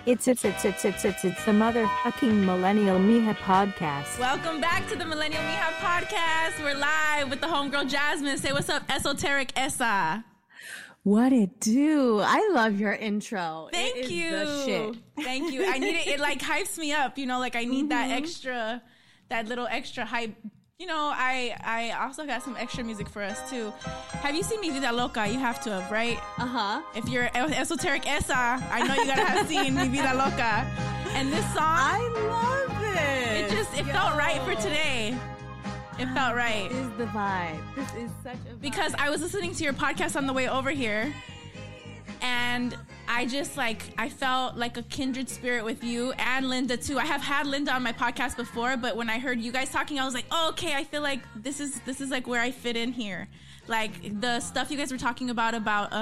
It's the motherfucking Millennial Mija podcast. Welcome back to the Millennial Mija podcast. We're live with the homegirl Jasmine. Say what's up, Esoteric Essa. What it do? I love your intro. Thank you. Thank you. I need it. It like hypes me up, you know, like I need that little extra hype. You know, I also got some extra music for us too. Have you seen Me Vida Loca? You have to have, right? If you're Esoteric Essa, I know you gotta have seen Me Vida Loca. And this song, I love it. It felt right for today. It felt right. This is the vibe. This is such a vibe. Because I was listening to your podcast on the way over here, and I felt like a kindred spirit with you and Linda too. I have had Linda on my podcast before, but when I heard you guys talking, I was like, oh, okay, I feel like this is like where I fit in here. Like the stuff you guys were talking about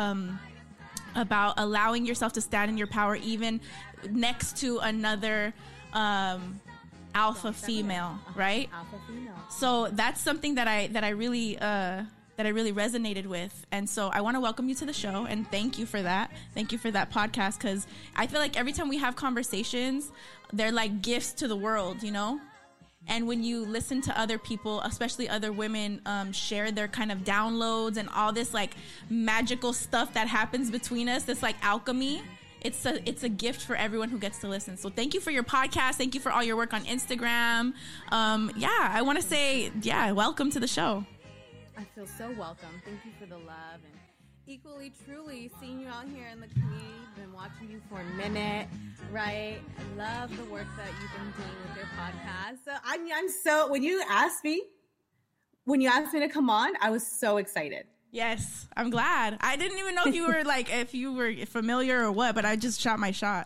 allowing yourself to stand in your power, even next to another alpha female, right? Alpha female. So that's something that I really resonated with. And so I want to welcome you to the show and thank you for that. Thank you for that podcast, because I feel like every time we have conversations, they're like gifts to the world, you know? And when you listen to other people, especially other women, share their kind of downloads and all this like magical stuff that happens between us, this like alchemy, it's a gift for everyone who gets to listen. So thank you for your podcast. Thank you for all your work on Instagram. I want to say, welcome to the show. I feel so welcome. Thank you for the love, and equally, truly, seeing you out here in the community. Been watching you for a minute, right? I love the work that you've been doing with your podcast. So I'm so, when you asked me to come on, I was so excited. Yes, I'm glad. I didn't even know if you were familiar or what, but I just shot my shot.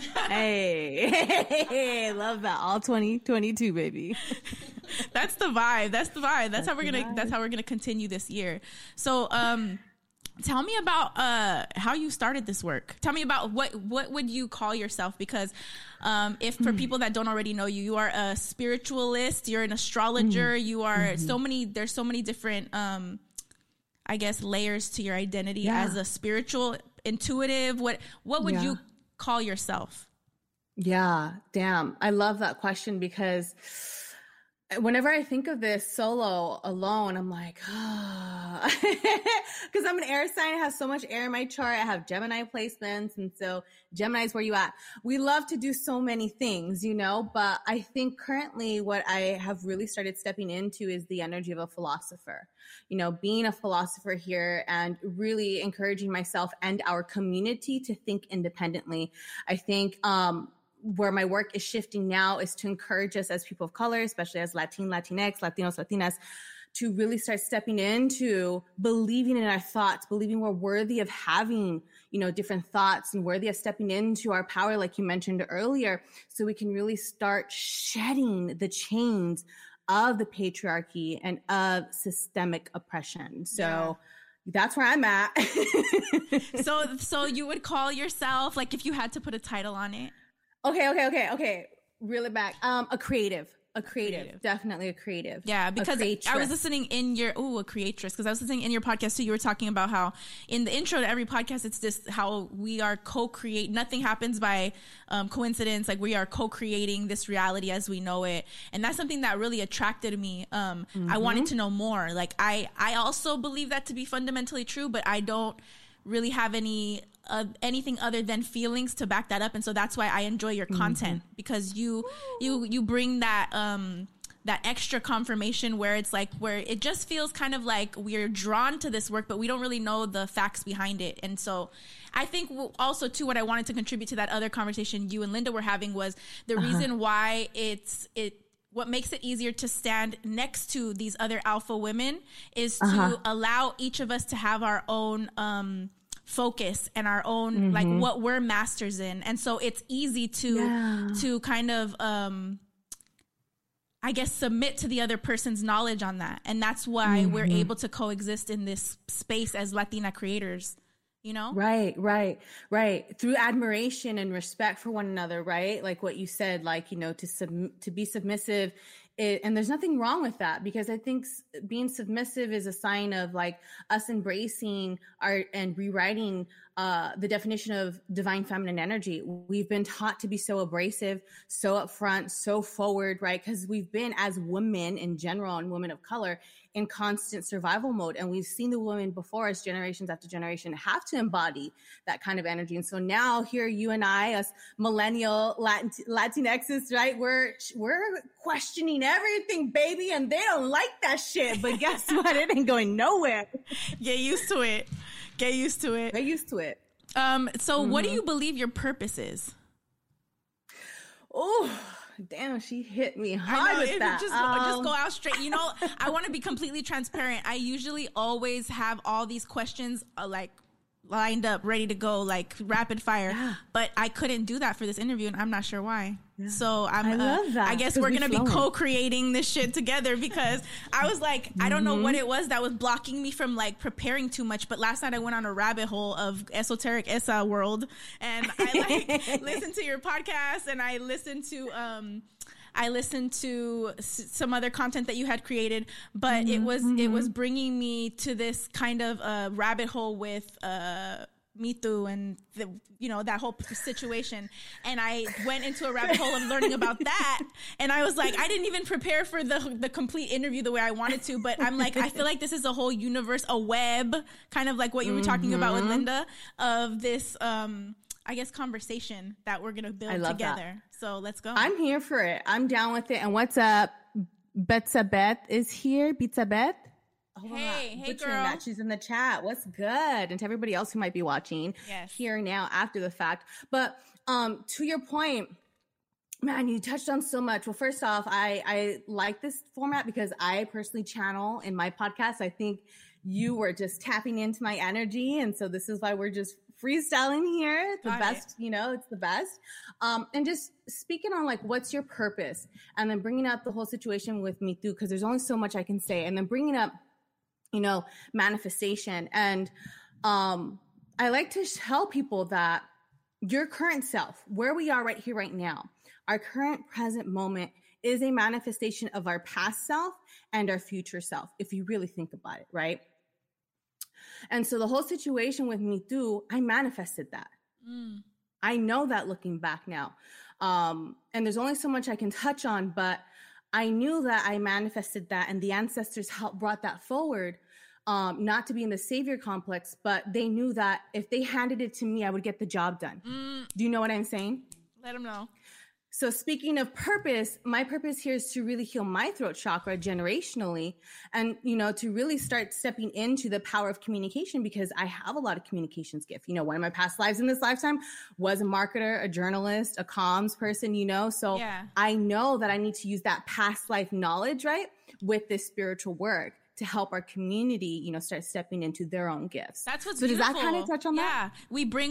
Hey, love that. All 2022, baby. That's the vibe. That's how we're gonna continue this year. So, tell me about how you started this work. Tell me about what would you call yourself? Because if for people that don't already know you, you are a spiritualist. You're an astrologer. You are there's so many different I guess layers to your identity as a spiritual intuitive. What would you call yourself? Yeah, damn. I love that question, because whenever I think of this solo alone, I'm like, because I'm an air sign. I have so much air in my chart. I have Gemini placements. And so Gemini's where you at. We love to do so many things, you know, but I think currently what I have really started stepping into is the energy of a philosopher, you know, being a philosopher here and really encouraging myself and our community to think independently. I think, where my work is shifting now is to encourage us as people of color, especially as Latinx, Latinos, Latinas, to really start stepping into believing in our thoughts, believing we're worthy of having, you know, different thoughts and worthy of stepping into our power, like you mentioned earlier, so we can really start shedding the chains of the patriarchy and of systemic oppression. So that's where I'm at. So you would call yourself, like if you had to put a title on it? Okay. Reel it back. A creative. Definitely a creative. Yeah, because I was listening in your, a creatress, because I was listening in your podcast too. You were talking about how in the intro to every podcast, it's just how we are co-create. Nothing happens by coincidence. Like we are co-creating this reality as we know it. And that's something that really attracted me. I wanted to know more. Like I also believe that to be fundamentally true, but I don't really have anything other than feelings to back that up. And so that's why I enjoy your content, because you bring that that extra confirmation where it's like, where it just feels kind of like we're drawn to this work, but we don't really know the facts behind it. And so I think also too, what I wanted to contribute to that other conversation you and Linda were having was the reason why what makes it easier to stand next to these other alpha women is to allow each of us to have our own focus and our own like what we're masters in. And so it's easy to kind of I guess submit to the other person's knowledge on that. And that's why we're able to coexist in this space as Latina creators, you know? Right. Through admiration and respect for one another, right? Like what you said, like, you know, to be submissive. And there's nothing wrong with that, because I think being submissive is a sign of like us embracing and rewriting the definition of divine feminine energy. We've been taught to be so abrasive, so upfront, so forward, right? Because we've been, as women in general and women of color, in constant survival mode. And we've seen the women before us, generations after generation, have to embody that kind of energy. And so now here, you and I, us millennial Latinxes, right? We're questioning everything, baby. And they don't like that shit. But guess what? It ain't going nowhere. Get used to it. Get used to it. Get used to it. So what do you believe your purpose is? Oh, damn, she hit me hard with that. Just go out straight. You know, I want to be completely transparent. I usually always have all these questions like lined up, ready to go, like rapid fire. Yeah. But I couldn't do that for this interview, and I'm not sure why. Yeah. So I love that. I guess we're going to be co-creating this shit together, because I was like, I don't know what it was that was blocking me from like preparing too much. But last night I went on a rabbit hole of esoteric Esa world, and I like listened to your podcast, and I listened to some other content that you had created, but it was bringing me to this kind of rabbit hole with Me Too and that whole situation. And I went into a rabbit hole of learning about that. And I was like, I didn't even prepare for the complete interview the way I wanted to, but I'm like, I feel like this is a whole universe, a web, kind of like what you were talking about with Linda, of this, I guess, conversation that we're going to build together. That. So let's go. I'm here for it. I'm down with it. And what's up? Betsa Beth is here. Pizza Beth. Hey, girl. That. She's in the chat. What's good? And to everybody else who might be watching here now after the fact. But to your point, man, you touched on so much. Well, first off, I like this format because I personally channel in my podcast. I think you were just tapping into my energy. And so this is why we're just freestyling here. It's the best, it's the best. And just speaking on like, what's your purpose? And then bringing up the whole situation with Me Too, because there's only so much I can say. And then bringing up, manifestation. And I like to tell people that your current self, where we are right here, right now, our current present moment is a manifestation of our past self and our future self, if you really think about it, right? And so the whole situation with Me Too, I manifested that. I know that looking back now. And there's only so much I can touch on, but I knew that I manifested that, and the ancestors brought that forward, not to be in the savior complex, but they knew that if they handed it to me, I would get the job done. Do you know what I'm saying? Let them know. So speaking of purpose, my purpose here is to really heal my throat chakra generationally, and, to really start stepping into the power of communication, because I have a lot of communications gift. One of my past lives in this lifetime was a marketer, a journalist, a comms person, so I know that I need to use that past life knowledge, right, with this spiritual work to help our community, start stepping into their own gifts. That's what's so beautiful. Does that kind of touch on that? Yeah, we bring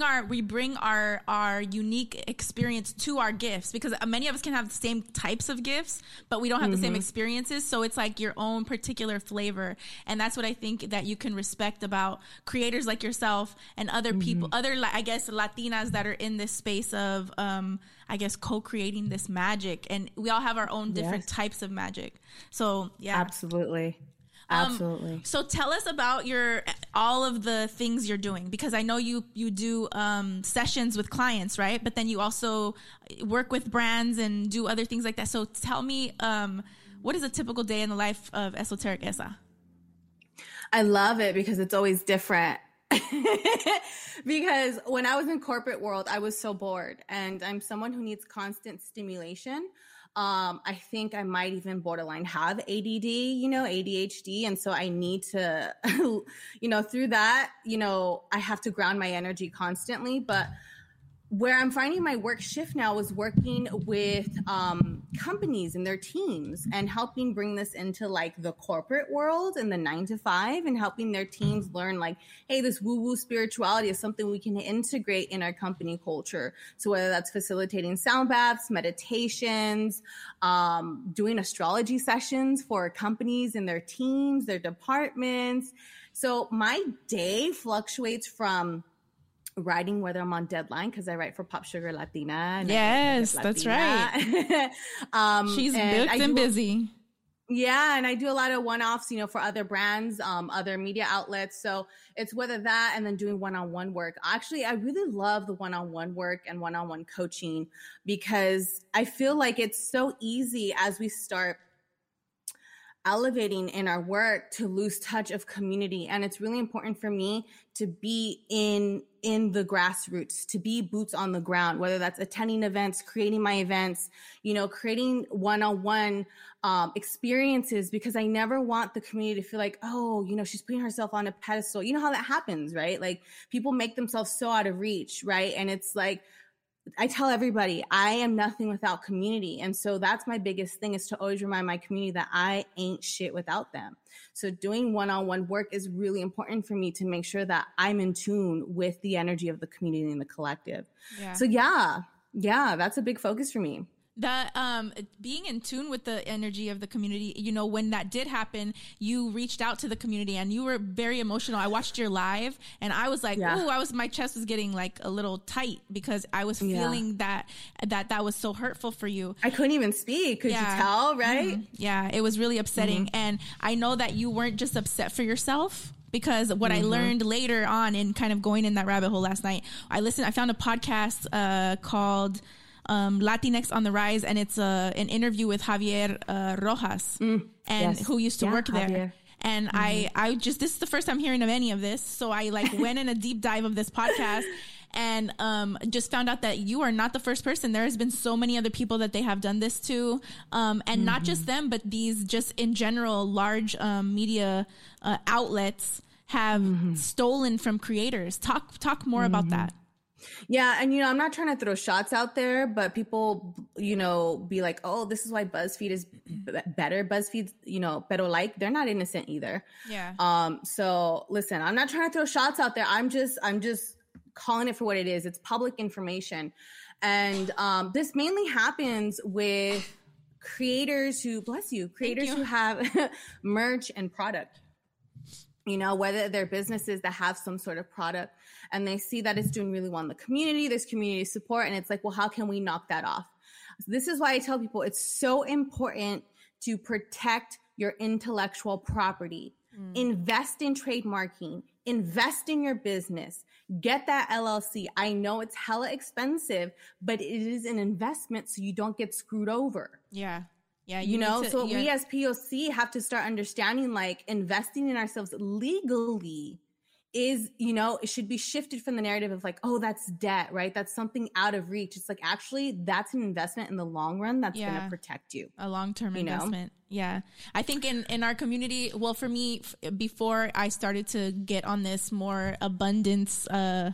our unique experience to our gifts, because many of us can have the same types of gifts, but we don't have the same experiences. So it's like your own particular flavor, and that's what I think that you can respect about creators like yourself and other people, other I guess Latinas that are in this space of co-creating this magic, and we all have our own different types of magic. So yeah, absolutely. So tell us about all of the things you're doing, because I know you do sessions with clients, right? But then you also work with brands and do other things like that. So tell me, what is a typical day in the life of Esoteric Esa? I love it because it's always different. Because when I was in corporate world, I was so bored, and I'm someone who needs constant stimulation. I think I might even borderline have ADD, ADHD. And so I need to, through that, I have to ground my energy constantly. But where I'm finding my work shift now is working with companies and their teams, and helping bring this into like the corporate world and the 9-to-5, and helping their teams learn like, hey, this woo-woo spirituality is something we can integrate in our company culture. So whether that's facilitating sound baths, meditations, doing astrology sessions for companies and their teams, their departments. So my day fluctuates from writing, whether I'm on deadline, because I write for Pop Sugar Latina. And yes, that's right. She's booked and busy. Yeah, and I do a lot of one-offs, for other brands, other media outlets. So it's whether that and then doing one-on-one work. Actually, I really love the one-on-one work and one-on-one coaching, because I feel like it's so easy as we start elevating in our work to lose touch of community. And it's really important for me to be in the grassroots, to be boots on the ground, whether that's attending events, creating my events, creating one-on-one experiences, because I never want the community to feel like, oh, she's putting herself on a pedestal. You know how that happens, right? Like, people make themselves so out of reach, right? And it's like, I tell everybody, I am nothing without community. And so that's my biggest thing, is to always remind my community that I ain't shit without them. So doing one-on-one work is really important for me to make sure that I'm in tune with the energy of the community and the collective. Yeah. So yeah, that's a big focus for me. That being in tune with the energy of the community, when that did happen, you reached out to the community and you were very emotional. I watched your live and I was like, my chest was getting like a little tight, because I was feeling that was so hurtful for you. I couldn't even speak. Could you tell, right? Mm-hmm. Yeah, it was really upsetting. Mm-hmm. And I know that you weren't just upset for yourself, because what I learned later on in kind of going in that rabbit hole last night, I found a podcast called Latinx on the Rise, and it's an interview with Javier Rojas, and who used to work there. Javier. And I just, this is the first time hearing of any of this, so I went in a deep dive of this podcast and just found out that you are not the first person. There has been so many other people that they have done this to, and not just them, but these just in general large media outlets have stolen from creators. Talk more about that. Yeah. And, I'm not trying to throw shots out there, but people, be like, oh, this is why BuzzFeed is better. BuzzFeed's, pero they're not innocent either. Yeah. So listen, I'm not trying to throw shots out there. I'm just calling it for what it is. It's public information. And this mainly happens with creators who, bless you, who have merch and product. Whether they're businesses that have some sort of product and they see that it's doing really well in the community, there's community support, and it's like, well, how can we knock that off? This is why I tell people it's so important to protect your intellectual property. Invest in trademarking, invest in your business, get that LLC. I know it's hella expensive, but it is an investment so you don't get screwed over. Yeah. Yeah, we as POC have to start understanding, investing in ourselves legally is, it should be shifted from the narrative of oh, that's debt, right? That's something out of reach. It's actually that's an investment in the long run that's going to protect you. A long-term investment. Yeah. I think in our community, well, for me, before I started to get on this more abundance,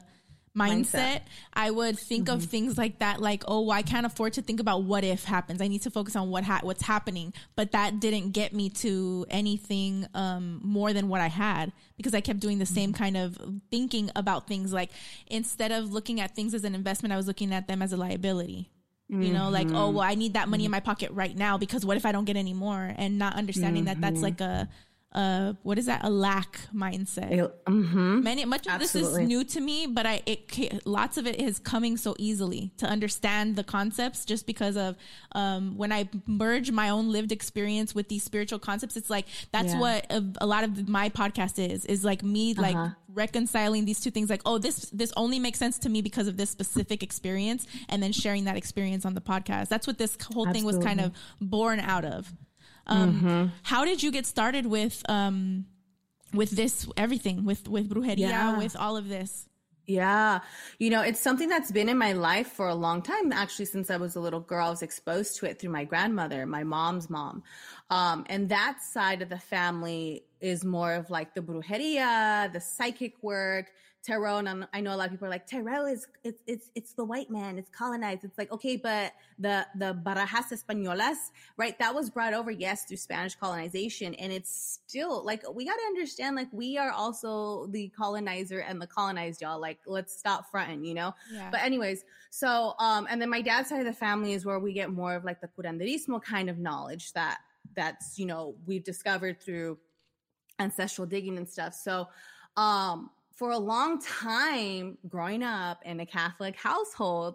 mindset, I would think of things like that, I can't afford to think about what if happens. I need to focus on what's happening. But that didn't get me to anything more than what I had, because I kept doing the same kind of thinking about things. Instead of looking at things as an investment, I was looking at them as a liability. I need that money in my pocket right now, because what if I don't get any more? And not understanding that that's what is that? A lack mindset. Much of this is new to me, but lots of it is coming so easily to understand the concepts, just because of when I merge my own lived experience with these spiritual concepts. It's that's what a lot of my podcast is me reconciling these two things. This only makes sense to me because of this specific experience, and then sharing that experience on the podcast. That's what this whole thing was kind of born out of. How did you get started with this, everything, with brujeria, with all of this? Yeah. It's something that's been in my life for a long time. Actually, since I was a little girl, I was exposed to it through my grandmother, my mom's mom. And that side of the family is more of the brujeria, the psychic work, tarot. And I know a lot of people are like, tarot it's the white man, it's colonized. It's okay, but the barajas españolas, right? That was brought over, yes, through Spanish colonization. And it's still we got to understand, we are also the colonizer and the colonized, y'all. Let's stop fronting, Yeah. But anyways, so, and then my dad's side of the family is where we get more of the curanderismo kind of knowledge that's, we've discovered through ancestral digging and stuff. So, for a long time growing up in a Catholic household,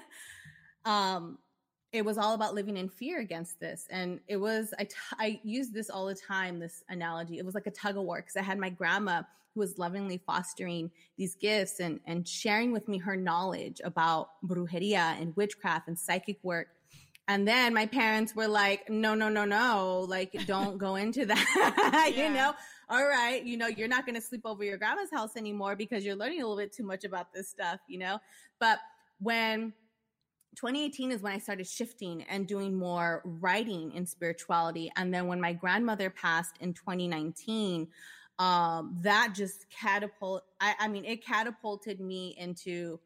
it was all about living in fear against this. And it was, I use this all the time, this analogy. It was like a tug of war, because I had my grandma who was lovingly fostering these gifts and sharing with me her knowledge about brujeria and witchcraft and psychic work. And then my parents were like, no, like, don't go into that, you know? All right, you know, you're not going to sleep over your grandma's house anymore because you're learning a little bit too much about this stuff, you know? But when 2018 is when I started shifting and doing more writing in spirituality. And then when my grandmother passed in 2019, that just it catapulted me into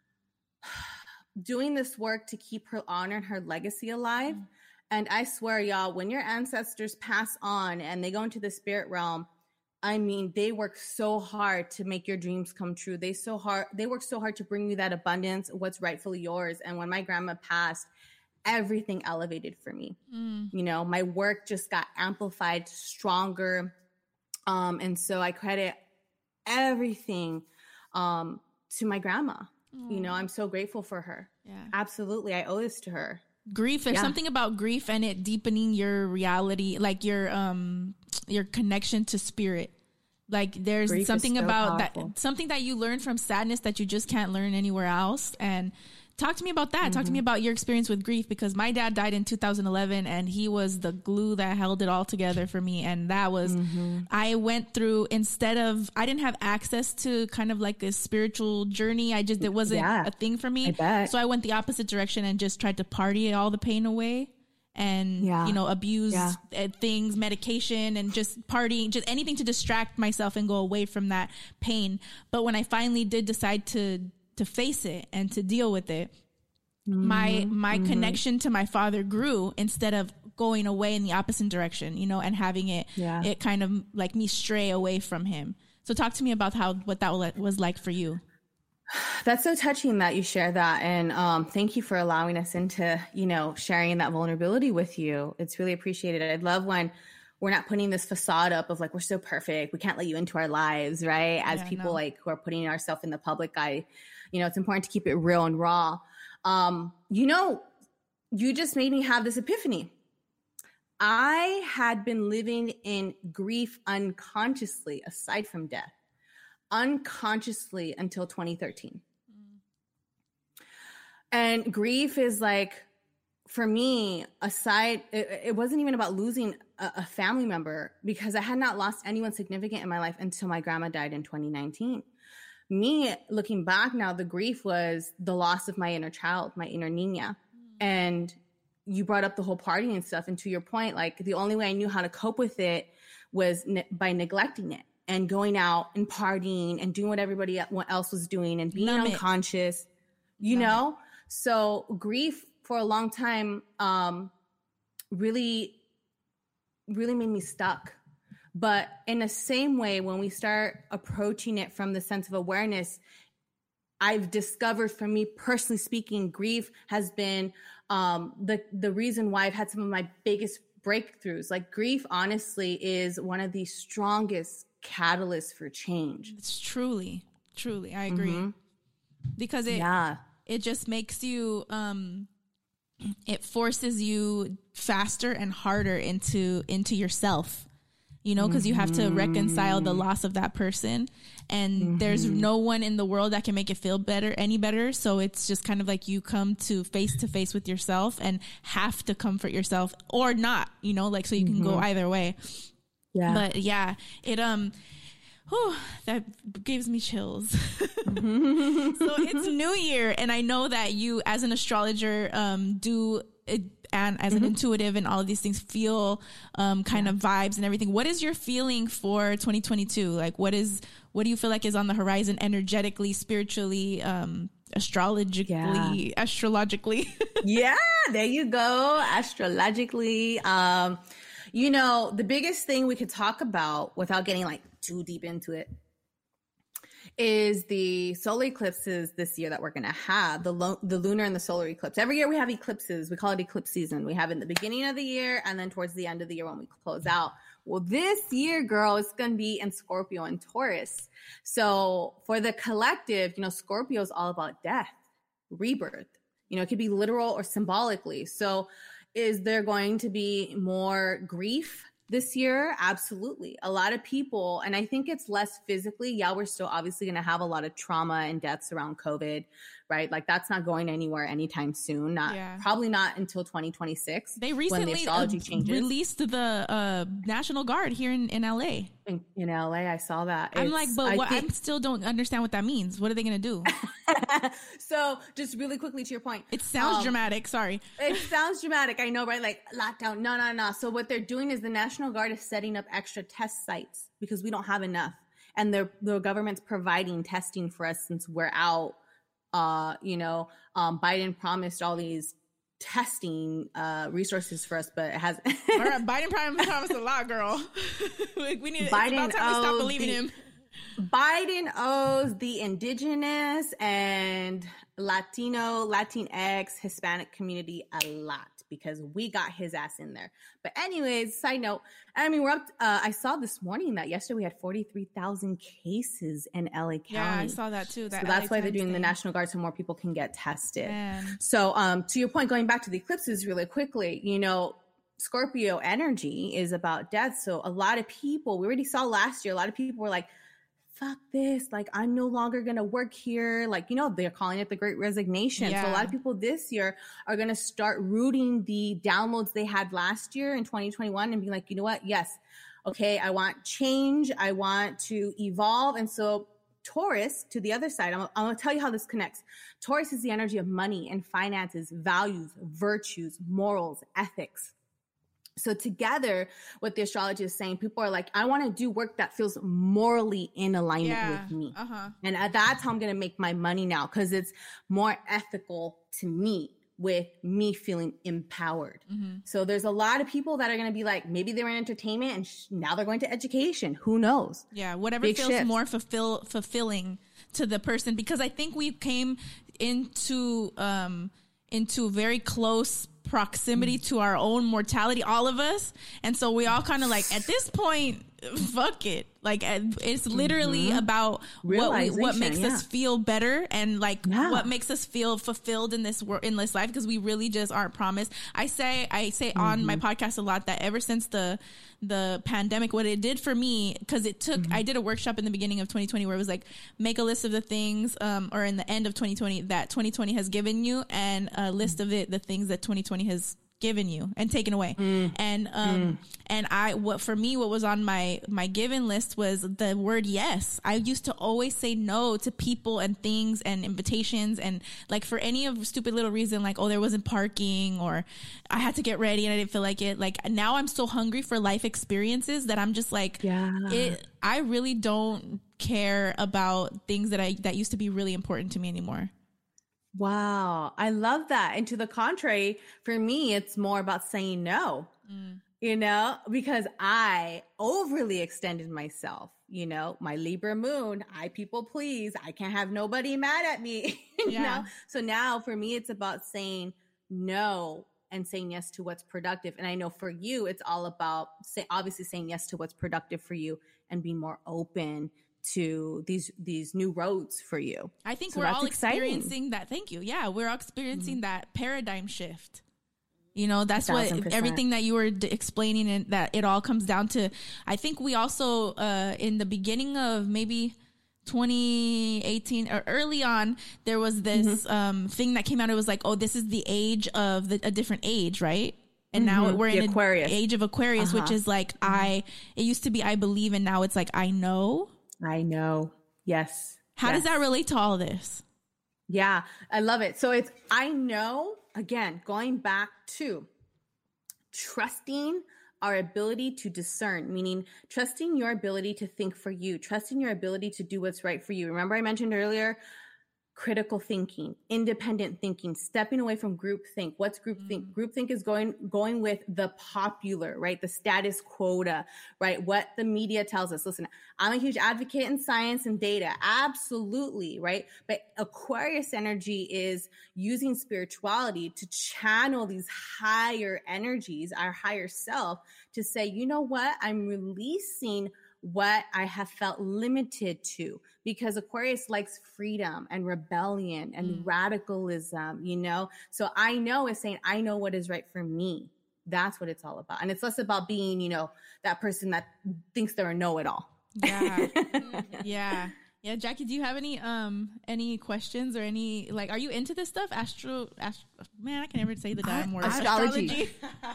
doing this work to keep her honor and her legacy alive. And I swear, y'all, when your ancestors pass on and they go into the spirit realm, I mean, they work so hard to make your dreams come true. They work so hard to bring you that abundance, what's rightfully yours. And when my grandma passed, everything elevated for me. You know, my work just got amplified, stronger. And so I credit everything to my grandma. You know, I'm so grateful for her. Yeah, absolutely. I owe this to her. Grief. There's something about grief and it deepening your reality, like your connection to spirit. Like there's grief something about powerful. That, something that you learn from sadness that you just can't learn anywhere else. And talk to me about that. Talk to me about your experience with grief, because my dad died in 2011 and he was the glue that held it all together for me. And that was, I went through, I didn't have access to kind of like a spiritual journey. it wasn't a thing for me. So I went the opposite direction and just tried to party all the pain away and, you know, abuse things, medication, and just partying, just anything to distract myself and go away from that pain. But when I finally did decide to face it and to deal with it, my connection to my father grew instead of going away in the opposite direction, you know, and having it kind of like me stray away from him. So talk to me about what that was like for you. That's so touching that you share that. And thank you for allowing us into, you know, sharing that vulnerability with you. It's really appreciated. I love when we're not putting this facade up of like, we're so perfect, we can't let you into our lives, right? As people like who are putting ourselves in the public eye, you know, it's important to keep it real and raw. You know, you just made me have this epiphany. I had been living in grief unconsciously, aside from death, unconsciously until 2013. And grief is like, for me, it wasn't even about losing a family member, because I had not lost anyone significant in my life until my grandma died in 2019. Me, looking back now, the grief was the loss of my inner child, my inner niña. And you brought up the whole partying and stuff. And to your point, like the only way I knew how to cope with it was by neglecting it and going out and partying and doing what everybody else was doing and being unconscious, you know? So grief for a long time really made me stuck. But in the same way, when we start approaching it from the sense of awareness, I've discovered, for me personally speaking, grief has been the reason why I've had some of my biggest breakthroughs. Like grief, honestly, is one of the strongest catalysts for change. It's truly, I agree. Because it just makes you, it forces you faster and harder into yourself. You know, because you have to reconcile the loss of that person, and there's no one in the world that can make it feel any better. So it's just kind of like you come to face with yourself and have to comfort yourself or not, you know, like, so you can go either way. Yeah. But yeah, it, that gives me chills. So it's New Year, and I know that you, as an astrologer, do it, and as an intuitive and all of these things, feel kind of vibes and everything. What is your feeling for 2022? Like, what do you feel like is on the horizon energetically, spiritually, astrologically? Yeah, there you go. Astrologically. You know, the biggest thing we could talk about without getting like too deep into it is the solar eclipses this year that we're going to have, the lunar and the solar eclipse. Every year we have eclipses. We call it eclipse season. We have it in the beginning of the year and then towards the end of the year when we close out. Well, this year, girl, it's going to be in Scorpio and Taurus. So for the collective, Scorpio is all about death, rebirth. It could be literal or symbolically. So is there going to be more grief this year? Absolutely. A lot of people, and I think it's less physically. Yeah, we're still obviously going to have a lot of trauma and deaths around COVID, right? Like that's not going anywhere anytime soon. Probably not until 2026. They recently when the astrology changes. Released the National Guard here in LA. In LA, I saw that. I'm like, but I still don't understand what that means. What are they going to do? So just really quickly to your point. It sounds dramatic. Sorry. It sounds dramatic. I know, right? Like lockdown. No. So what they're doing is the National Guard is setting up extra test sites because we don't have enough. And the government's providing testing for us since we're out. Biden promised all these testing resources for us, but it hasn't. All right, Biden promised a lot, girl. we need Biden. It's about time we stop believing him. Biden owes the indigenous and Latinx, Hispanic community a lot because we got his ass in there. But anyways, side note, we're up. I saw this morning that yesterday we had 43,000 cases in LA County. Yeah, I saw that too. So that's why they're doing the National Guard so more people can get tested. Man. So to your point, going back to the eclipses really quickly, Scorpio energy is about death. So a lot of people, we already saw last year, a lot of people were like, fuck this, like I'm no longer gonna work here, like they're calling it the Great Resignation. So a lot of people this year are gonna start rooting the downloads they had last year in 2021 and be like, you know what, yes, okay, I want change, I want to evolve. And so Taurus, to the other side, I'm gonna tell you how this connects. Taurus is the energy of money and finances, values, virtues, morals, ethics. So together, what the astrology is saying, people are like, I want to do work that feels morally in alignment with me. And that's how I'm going to make my money now, because it's more ethical to me with me feeling empowered. So there's a lot of people that are going to be like, maybe they were in entertainment and now they're going to education. Who knows? Yeah, whatever Big feels shift. More fulfilling to the person, because I think we came into very close proximity to our own mortality, all of us. And so we all kind of like, at this point, fuck it. Like it's literally about what makes us feel better and like what makes us feel fulfilled in this life, because we really just aren't promised. I say on my podcast a lot that ever since the pandemic, what it did for me, because it took, I did a workshop in the beginning of 2020 where it was like, make a list of the things, or in the end of 2020 that 2020 has given you, and a list of the things that 2020 has given you and taken away. And what was on my given list was the word yes. I used to always say no to people and things and invitations, and like for any of stupid little reason, like, oh, there wasn't parking, or I had to get ready and I didn't feel like it. Like now I'm so hungry for life experiences that I'm just like, I really don't care about things that used to be really important to me anymore. Wow. I love that. And to the contrary, for me, it's more about saying no, because I overly extended myself, my Libra moon, I people please, I can't have nobody mad at me, you know? So now for me, it's about saying no and saying yes to what's productive. And I know for you, it's all about obviously saying yes to what's productive for you and being more open to these new roads for you. I think we're all experiencing that. Thank you. Yeah, we're all experiencing that paradigm shift. That's 1,000%. What everything that you were explaining, and that it all comes down to. I think we also in the beginning of maybe 2018 or early on, there was this thing that came out. It was like, oh, this is the age of a different age, right? And now we're in the age of Aquarius, which is like it used to be I believe, and now it's like I know. Yes. How does that relate to all this? Yeah, I love it. So it's, I know, again, going back to trusting our ability to discern, meaning trusting your ability to think for you, trusting your ability to do what's right for you. Remember I mentioned earlier, critical thinking, independent thinking, stepping away from groupthink. What's groupthink? Groupthink is going with the popular, right? The status quota, right? What the media tells us. Listen, I'm a huge advocate in science and data. Absolutely, right? But Aquarius energy is using spirituality to channel these higher energies, our higher self, to say, you know what? I'm releasing what I have felt limited to, because Aquarius likes freedom and rebellion and radicalism, you know? So I know it's saying, I know what is right for me. That's what it's all about. And it's less about being, you know, that person that thinks they're a know-it-all. Yeah. Yeah. Yeah. Jackie, do you have any questions or any, like, are you into this stuff? Man, I can never say the damn word. Astrology.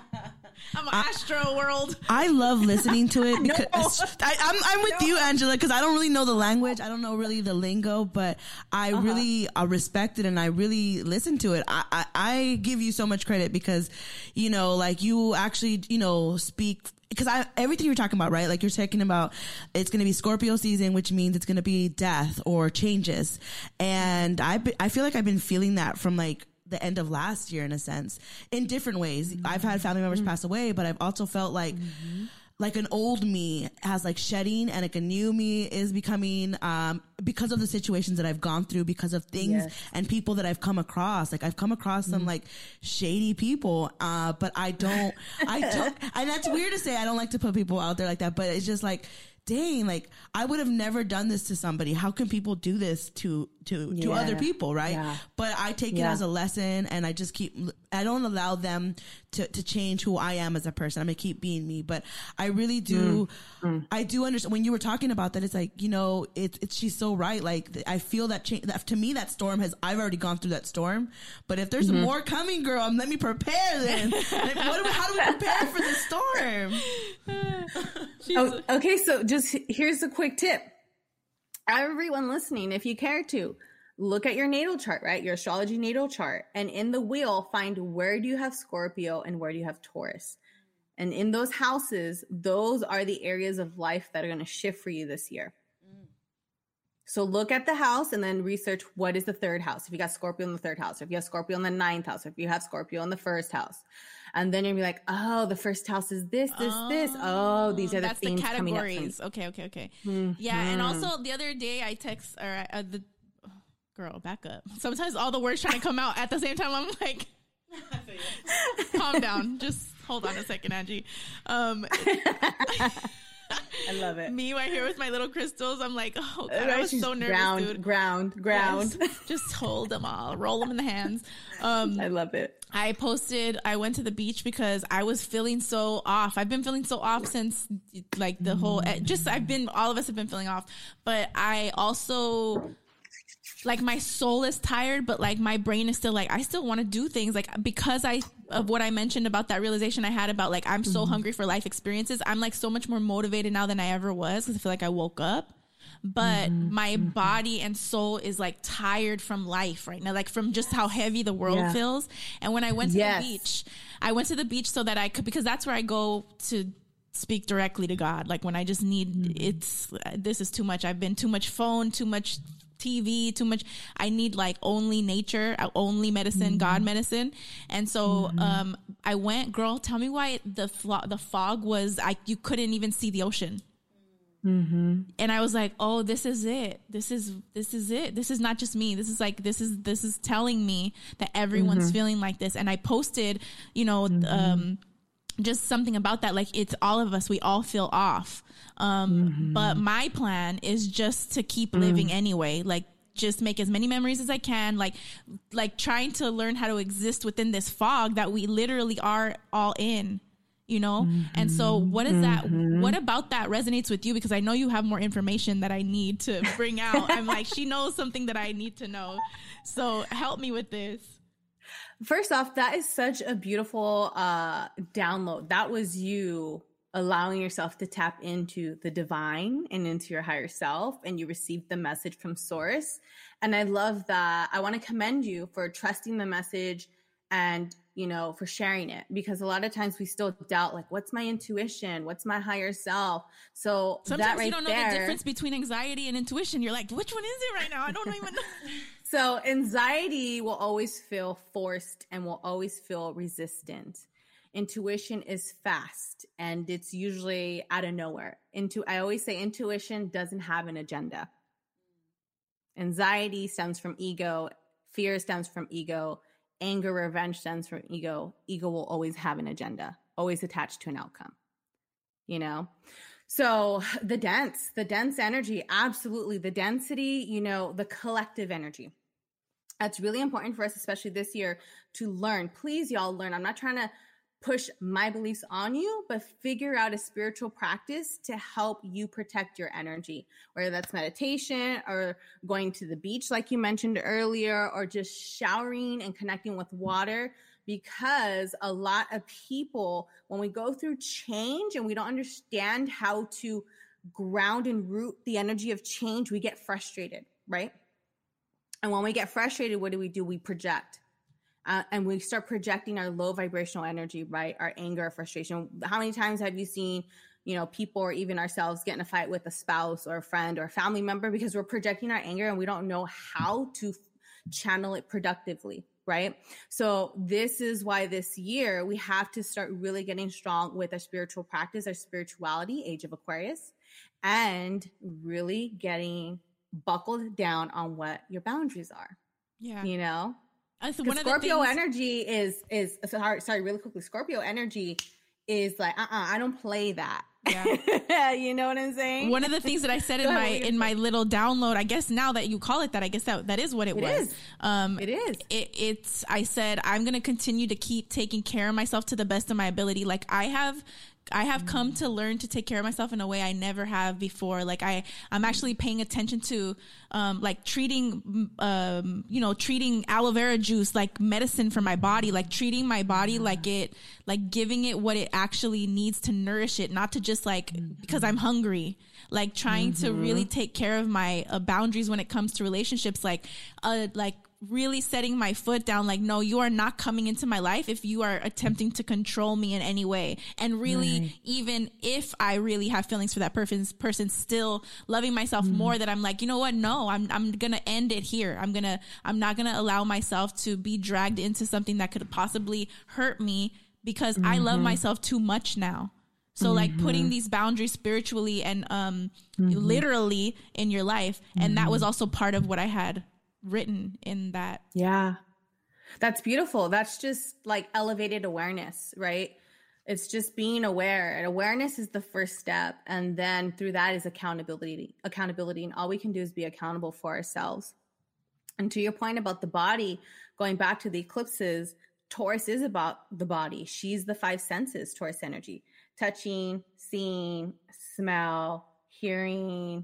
I'm an astro world. I love listening to it because I'm with you, Angela, because I don't really know the language. I don't know really the lingo, but I really respect it and I really listen to it. I give you so much credit because, you know, like you actually, you know, speak, because everything you're talking about, right? Like you're talking about, it's going to be Scorpio season, which means it's going to be death or changes. And I feel like I've been feeling that from like the end of last year in a sense, in different ways. I've had family members pass away, but I've also felt like an old me has like shedding and like a new me is becoming, because of the situations that I've gone through, because of things and people that I've come across. Like I've come across some like shady people, but I don't, and that's weird to say. I don't like to put people out there like that, but it's just like, dang, like I would have never done this to somebody. How can people do this to other people, right? Yeah. But I take it as a lesson, and I just I don't allow them to change who I am as a person. I'm gonna keep being me. But I really do, I do understand when you were talking about that. It's like, you know, she's so right. Like I feel that change. That, to me, that storm I've already gone through that storm. But if there's more coming, girl, let me prepare then. Like, how do we prepare for the storm? Okay, so here's a quick tip. Everyone listening, if you care to, look at your natal chart, right? Your astrology natal chart. And in the wheel, find where do you have Scorpio and where do you have Taurus. And in those houses, those are the areas of life that are going to shift for you this year. So look at the house and then research what is the third house. If you got Scorpio in the third house, or if you have Scorpio in the ninth house, or if you have Scorpio in the first house. And then you'll be like, oh, the first house is this. Oh, these are the themes coming up. That's the categories. Okay. Yeah, and also the other day I text girl, back up. Sometimes all the words trying to come out at the same time. I'm like, calm down. Just hold on a second, Angie. I love it. Me right here with my little crystals. I'm like, oh God, I was so nervous, dude. Ground. Yes, just hold them all, roll them in the hands. I love it. I went to the beach because I was feeling so off. I've been feeling so off since like the whole, all of us have been feeling off, but I also, like, my soul is tired, but like my brain is still like, I still want to do things, like, because of what I mentioned about that realization I had about like, I'm so hungry for life experiences. I'm like so much more motivated now than I ever was, because I feel like I woke up, but my body and soul is like tired from life right now, like from just how heavy the world feels. And when I went to the beach so that I could, because that's where I go to speak directly to God. Like when I just need, this is too much. I've been too much phone, too much TV, too much. I need like only nature, only medicine, God medicine. And so I went, girl, tell me why the fog was, you couldn't even see the ocean. And I was like, oh, this is it. This is it. This is not just me. This is like, this is telling me that everyone's feeling like this. And I posted, you know, just something about that. Like, it's all of us. We all feel off. But my plan is just to keep living anyway. Like, just make as many memories as I can. Like trying to learn how to exist within this fog that we literally are all in, you know? And so what is that? What about that resonates with you? Because I know you have more information that I need to bring out. I'm like, she knows something that I need to know. So help me with this. First off, that is such a beautiful download. That was you allowing yourself to tap into the divine and into your higher self, and you received the message from source. And I love that. I want to commend you for trusting the message and, you know, for sharing it, because a lot of times we still doubt, like, what's my intuition? What's my higher self? So sometimes you don't know the difference between anxiety and intuition. You're like, which one is it right now? I don't even know. So anxiety will always feel forced and will always feel resistant. Intuition is fast and it's usually out of nowhere. I always say intuition doesn't have an agenda. Anxiety stems from ego. Fear stems from ego. Anger, revenge stems from ego. Ego will always have an agenda, always attached to an outcome, you know? So the dense energy, absolutely. The density, you know, the collective energy. That's really important for us, especially this year, to learn. Please, y'all, learn. I'm not trying to push my beliefs on you, but figure out a spiritual practice to help you protect your energy, whether that's meditation or going to the beach, like you mentioned earlier, or just showering and connecting with water. Because a lot of people, when we go through change and we don't understand how to ground and root the energy of change, we get frustrated, right? And when we get frustrated, what do? We project. And we start projecting our low vibrational energy, right? Our anger, our frustration. How many times have you seen, you know, people or even ourselves get in a fight with a spouse or a friend or a family member because we're projecting our anger and we don't know how to channel it productively, right? So this is why this year we have to start really getting strong with our spiritual practice, our spirituality, age of Aquarius, and really getting buckled down on what your boundaries are. Yeah. You know? Scorpio energy is sorry, really quickly. Scorpio energy is like, I don't play that. Yeah. You know what I'm saying? One of the things that I said in my little download, I guess now that you call it that, I guess that is what it was. It is. I said, I'm going to continue to keep taking care of myself to the best of my ability. Like I have come to learn to take care of myself in a way I never have before. Like I'm actually paying attention to, like treating aloe vera juice, like medicine for my body, like treating my body like giving it what it actually needs to nourish it, not to just like, because I'm hungry, like trying to really take care of my boundaries when it comes to relationships, like really setting my foot down, like, no, you are not coming into my life if you are attempting to control me in any way. And really, even if I really have feelings for that person, still loving myself more, that I'm like, you know what? No, I'm going to end it here. I'm not going to allow myself to be dragged into something that could possibly hurt me, because I love myself too much now. So like putting these boundaries spiritually and literally in your life. And that was also part of what I had written in that. Yeah, that's beautiful. That's just like elevated awareness, right? It's just being aware, and awareness is the first step, and then through that is accountability, and all we can do is be accountable for ourselves. And to your point about the body, going back to the eclipses, Taurus is about the body. She's the five senses, Taurus energy: touching, seeing, smell, hearing,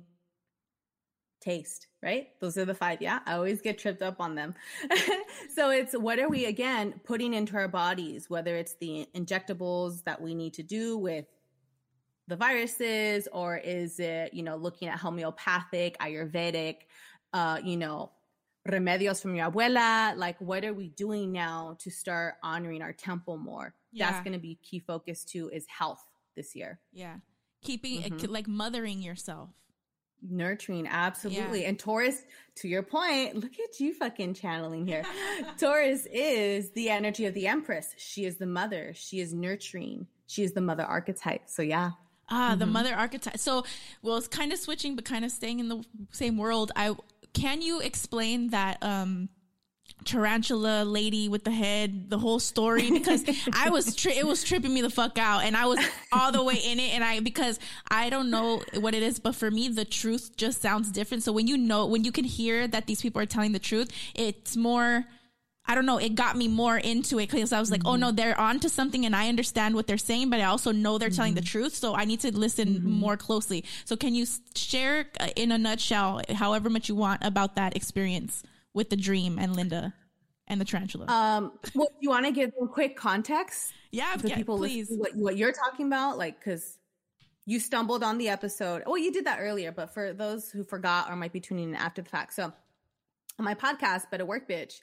taste, right? Those are the five. Yeah. I always get tripped up on them. So it's, what are we, again, putting into our bodies, whether it's the injectables that we need to do with the viruses, or is it, you know, looking at homeopathic, Ayurvedic, you know, remedios from your abuela? Like, what are we doing now to start honoring our temple more? Yeah. That's going to be key focus too, is health this year. Yeah. Keeping like mothering yourself. Nurturing, absolutely. Yeah. And Taurus, to your point, look at you fucking channeling here. Taurus is the energy of the Empress. She is the mother. She is nurturing. She is the mother archetype. So yeah. The mother archetype. So, well, it's kind of switching, but kind of staying in the same world. Can you explain that tarantula lady with the head, the whole story? Because it was tripping me the fuck out, and I was all the way in it, and because I don't know what it is, but for me the truth just sounds different. So when you can hear that these people are telling the truth, it's more, I don't know, it got me more into it, because I was like, oh no, they're onto something, and I understand what they're saying, but I also know they're telling the truth, so I need to listen more closely. So can you share in a nutshell, however much you want, about that experience with the dream and Linda and the tarantula? Well, you want to give them quick context? Yeah, for people, please. What you're talking about, like, because you stumbled on the episode. Well, you did that earlier, but for those who forgot or might be tuning in after the fact. So on my podcast, Better Work Bitch,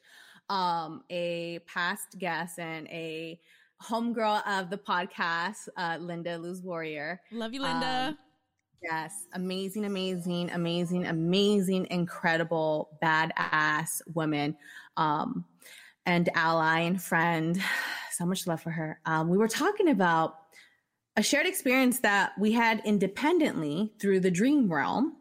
a past guest and a homegirl of the podcast, Linda Luz Warrior. Love you, Linda. Yes. Amazing, amazing, amazing, amazing, incredible, badass woman, and ally and friend. So much love for her. We were talking about a shared experience that we had independently through the dream realm.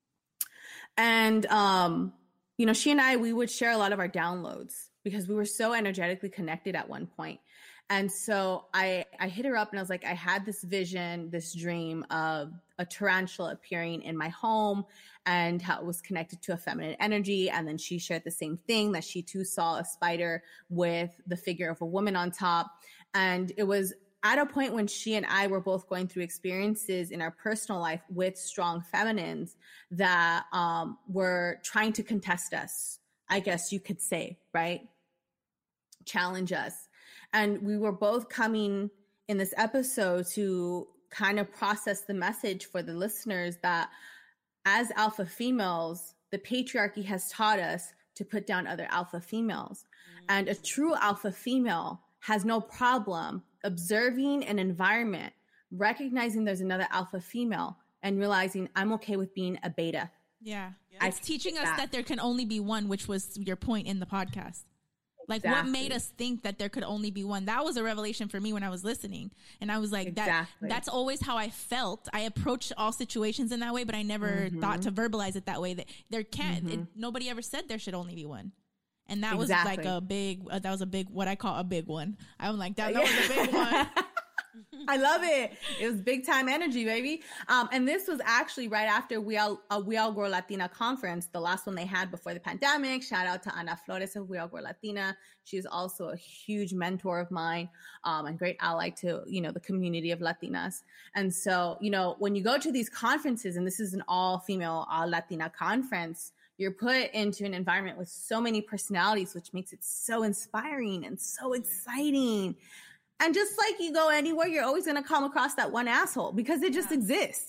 And, she and I, we would share a lot of our downloads because we were so energetically connected at one point. And so I hit her up and I was like, I had this vision, this dream of a tarantula appearing in my home and how it was connected to a feminine energy. And then she shared the same thing, that she too saw a spider with the figure of a woman on top. And it was at a point when she and I were both going through experiences in our personal life with strong feminines that were trying to contest us, I guess you could say, right? Challenge us. And we were both coming in this episode to kind of process the message for the listeners that as alpha females, the patriarchy has taught us to put down other alpha females. And a true alpha female has no problem observing an environment, recognizing there's another alpha female, and realizing I'm okay with being a beta. Yeah. It's teaching us that there can only be one, which was your point in the podcast. Like, what made us think that there could only be one? That was a revelation for me when I was listening. And I was like, that's always how I felt. I approached all situations in that way, but I never thought to verbalize it that way. That there can't, nobody ever said there should only be one. And that was like a big, what I call a big one. I'm like, that was a big one. I love it. It was big time energy, baby. And this was actually right after We All Grow Latina conference, the last one they had before the pandemic. Shout out to Ana Flores of We All Grow Latina. She's also a huge mentor of mine, and great ally to, the community of Latinas. And so, when you go to these conferences, and this is an all female, all Latina conference, you're put into an environment with so many personalities, which makes it so inspiring and so exciting. And just like you go anywhere, you're always going to come across that one asshole because it just exists,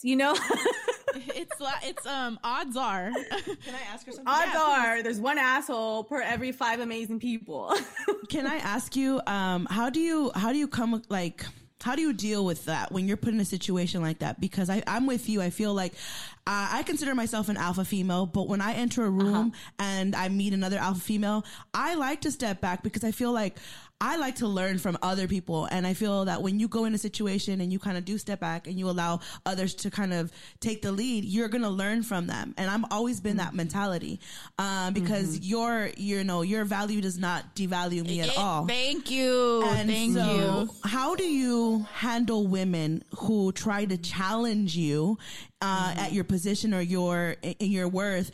It's odds are. Can I ask her something? Odds are there's one asshole per every 5 amazing people. Can I ask you, how do you deal with that when you're put in a situation like that? Because I'm with you. I feel like I consider myself an alpha female, but when I enter a room and I meet another alpha female, I like to step back because I feel like I like to learn from other people. And I feel that when you go in a situation and you kind of do step back and you allow others to kind of take the lead, you're going to learn from them. And I've always been that mentality, because your value does not devalue me at all. Thank you. Thank you. How do you handle women who try to challenge you at your position or in your worth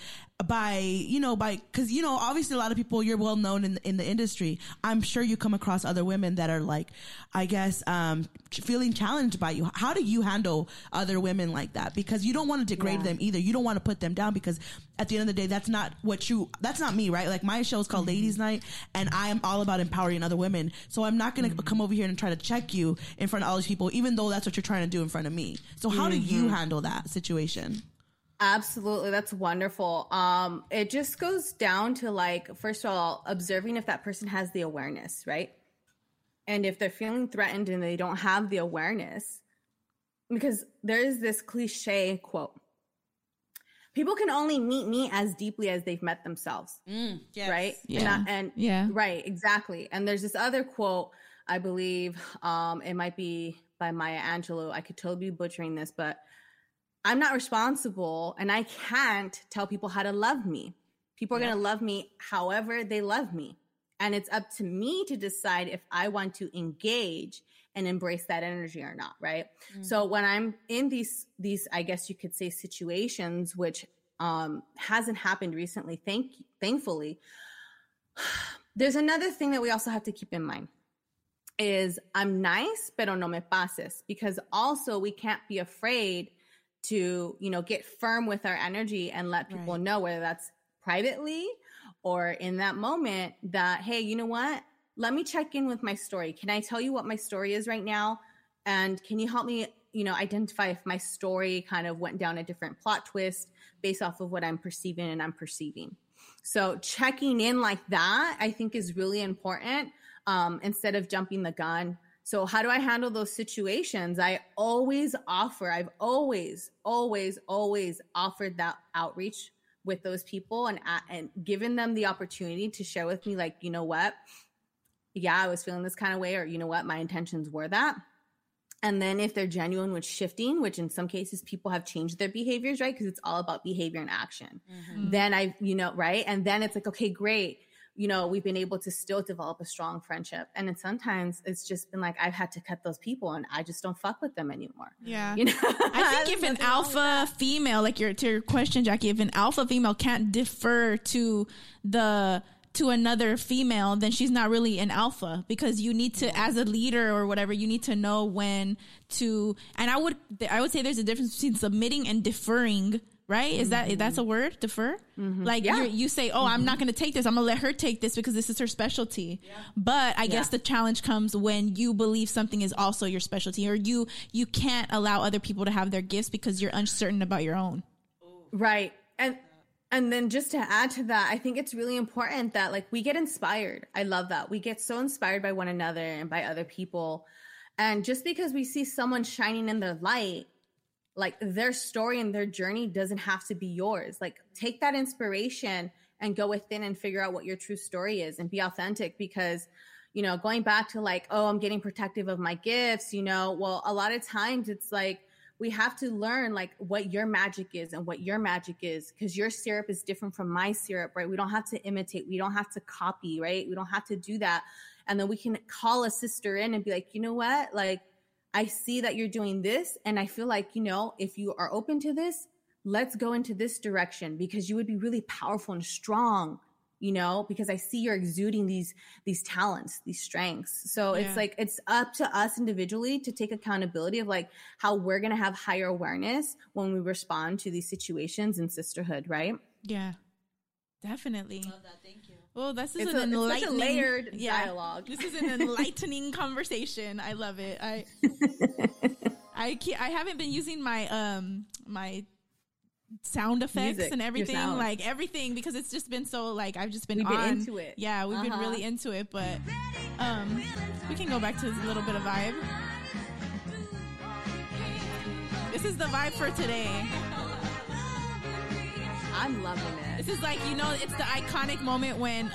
because obviously a lot of people, you're well known in the industry. I'm sure you come across other women that are like, I guess, feeling challenged by you. How do you handle other women like that? Because you don't want to degrade them either. You don't want to put them down, because at the end of the day, that's not me, right? Like, my show is called Ladies Night, and I am all about empowering other women. So I'm not going to come over here and try to check you in front of all these people, even though that's what you're trying to do in front of me. So how do you handle that situation? Absolutely. That's wonderful. It just goes down to, like, first of all, observing if that person has the awareness, right? And if they're feeling threatened and they don't have the awareness, because there's this cliche quote, people can only meet me as deeply as they've met themselves. Yes. Right. Yeah. Right. Exactly. And there's this other quote, I believe, it might be by Maya Angelou. I could totally be butchering this, but I'm not responsible and I can't tell people how to love me. People are going to love me however they love me. And it's up to me to decide if I want to engage and embrace that energy or not, right? So when I'm in these, I guess you could say, situations, which hasn't happened recently, thankfully, there's another thing that we also have to keep in mind is I'm nice, pero no me pases, because also we can't be afraid to, get firm with our energy and let people know, whether that's privately or in that moment, that, hey, you know what? Let me check in with my story. Can I tell you what my story is right now? And can you help me, identify if my story kind of went down a different plot twist based off of what I'm perceiving and I'm perceiving? So checking in like that, I think, is really important, instead of jumping the gun. So how do I handle those situations? I always offer, I've always offered that outreach with those people and given them the opportunity to share with me, like, you know what? Yeah, I was feeling this kind of way, or you know what? My intentions were that. And then if they're genuine with shifting, which in some cases people have changed their behaviors, right? Because it's all about behavior and action. Then right? And then it's like, okay, great. You know, we've been able to still develop a strong friendship. And then sometimes it's just been like, I've had to cut those people and I just don't fuck with them anymore. Yeah. You know? I think if an alpha female, like to your question, Jackie, if an alpha female can't defer to another female, then she's not really an alpha, because you need to, as a leader or whatever, you need to know when to, and I would say there's a difference between submitting and deferring. Right? Is that's a word? Defer? Like you say, oh, I'm not going to take this. I'm going to let her take this because this is her specialty. Yeah. But I guess the challenge comes when you believe something is also your specialty, or you can't allow other people to have their gifts because you're uncertain about your own. Right. And then just to add to that, I think it's really important that like we get inspired. I love that. We get so inspired by one another and by other people. And just because we see someone shining in their light, like their story and their journey doesn't have to be yours. Like take that inspiration and go within and figure out what your true story is and be authentic, because, you know, going back to like, oh, I'm getting protective of my gifts, you know, well, a lot of times it's like, we have to learn like what your magic is and what your magic is, because your syrup is different from my syrup, right? We don't have to imitate. We don't have to copy, right? We don't have to do that. And then we can call a sister in and be like, you know what? Like, I see that you're doing this, and I feel like, you know, if you are open to this, let's go into this direction, because you would be really powerful and strong, you know, because I see you're exuding these talents, these strengths. So it's like, it's up to us individually to take accountability of like how we're going to have higher awareness when we respond to these situations in sisterhood, right? Yeah, definitely. Love that. Thank you. Well, this is it's an enlightening, such a layered dialogue. This is an enlightening conversation. I love it. I haven't been using my my sound effects and everything, like everything, because it's just been so like I've just been into it. Yeah, we've been really into it, but we can go back to a little bit of vibe. This is the vibe for today. I'm loving it. This is like, you know, it's the iconic moment when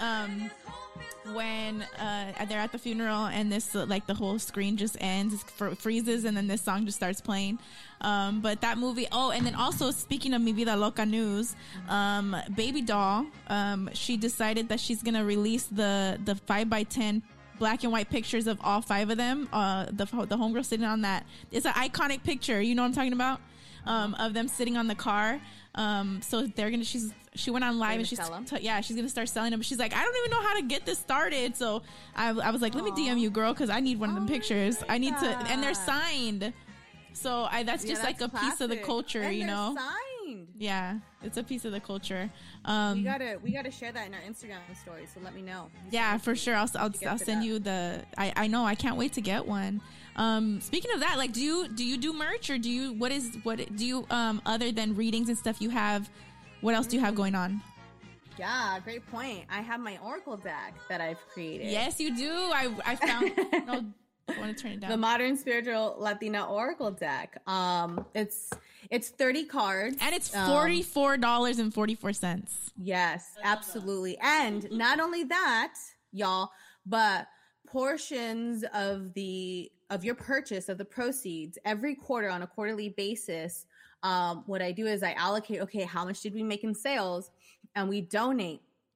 they're at the funeral and this like the whole screen just ends, freezes, and then this song just starts playing. But that movie. Oh, and then also speaking of Mi Vida Loca news, Baby Doll, she decided that she's gonna release the 5x10 black and white pictures of all 5 of them. The homegirl sitting on that. It's an iconic picture. You know what I'm talking about? Of them sitting on the car. So they're gonna. She went on live and she's gonna start selling them. She's like, I don't even know how to get this started. So I was like, let me DM you, girl, because I need one of them pictures. I need to, and they're signed. So that's just like a piece of the culture, and you know. Signed. Yeah, it's a piece of the culture. We gotta share that in our Instagram story. So let me know. Yeah, for sure. I'll send you the. I know. I can't wait to get one. Speaking of that, like, do you do merch, or do you other than readings and stuff you have? What else do you have going on? Yeah, great point. I have my Oracle deck that I've created. Yes, you do. I found. No, I want to turn it down. The Modern Spiritual Latina Oracle deck. It's 30 cards. And it's $44.44. Yes, absolutely. And not only that, y'all, but portions of your purchase, of the proceeds, every quarter on a quarterly basis, what I do is I allocate, okay, how much did we make in sales? And we donate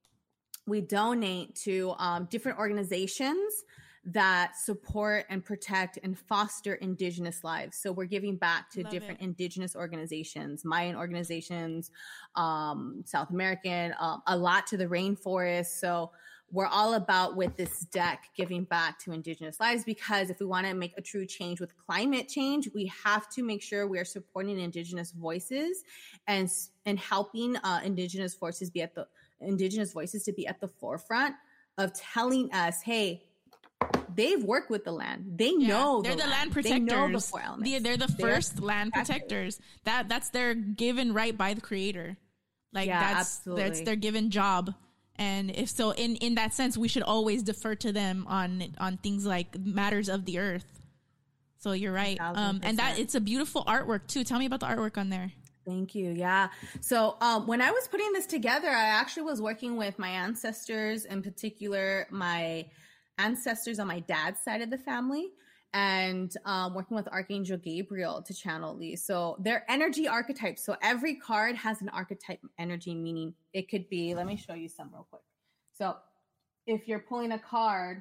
to different organizations that support and protect and foster Indigenous lives. So we're giving back to different Indigenous organizations, Mayan organizations, South American, a lot to the rainforest. So we're all about, with this deck, giving back to Indigenous lives, because if we want to make a true change with climate change, we have to make sure we are supporting Indigenous voices and helping Indigenous voices to be at the forefront of telling us, hey, they've worked with the land. They know they're the land protectors. They know the 4 elements. They're the first land protectors. That's their given right by the Creator. Like that's their given job. And if so, in that sense, we should always defer to them on things like matters of the earth. So you're right. 1,000%. And that it's a beautiful artwork too. Tell me about the artwork on there. Thank you. Yeah. So when I was putting this together, I actually was working with my ancestors, in particular, my ancestors on my dad's side of the family, and working with Archangel Gabriel to channel these. So they're energy archetypes. So every card has an archetype energy, meaning it could be, let me show you some real quick. So if you're pulling a card,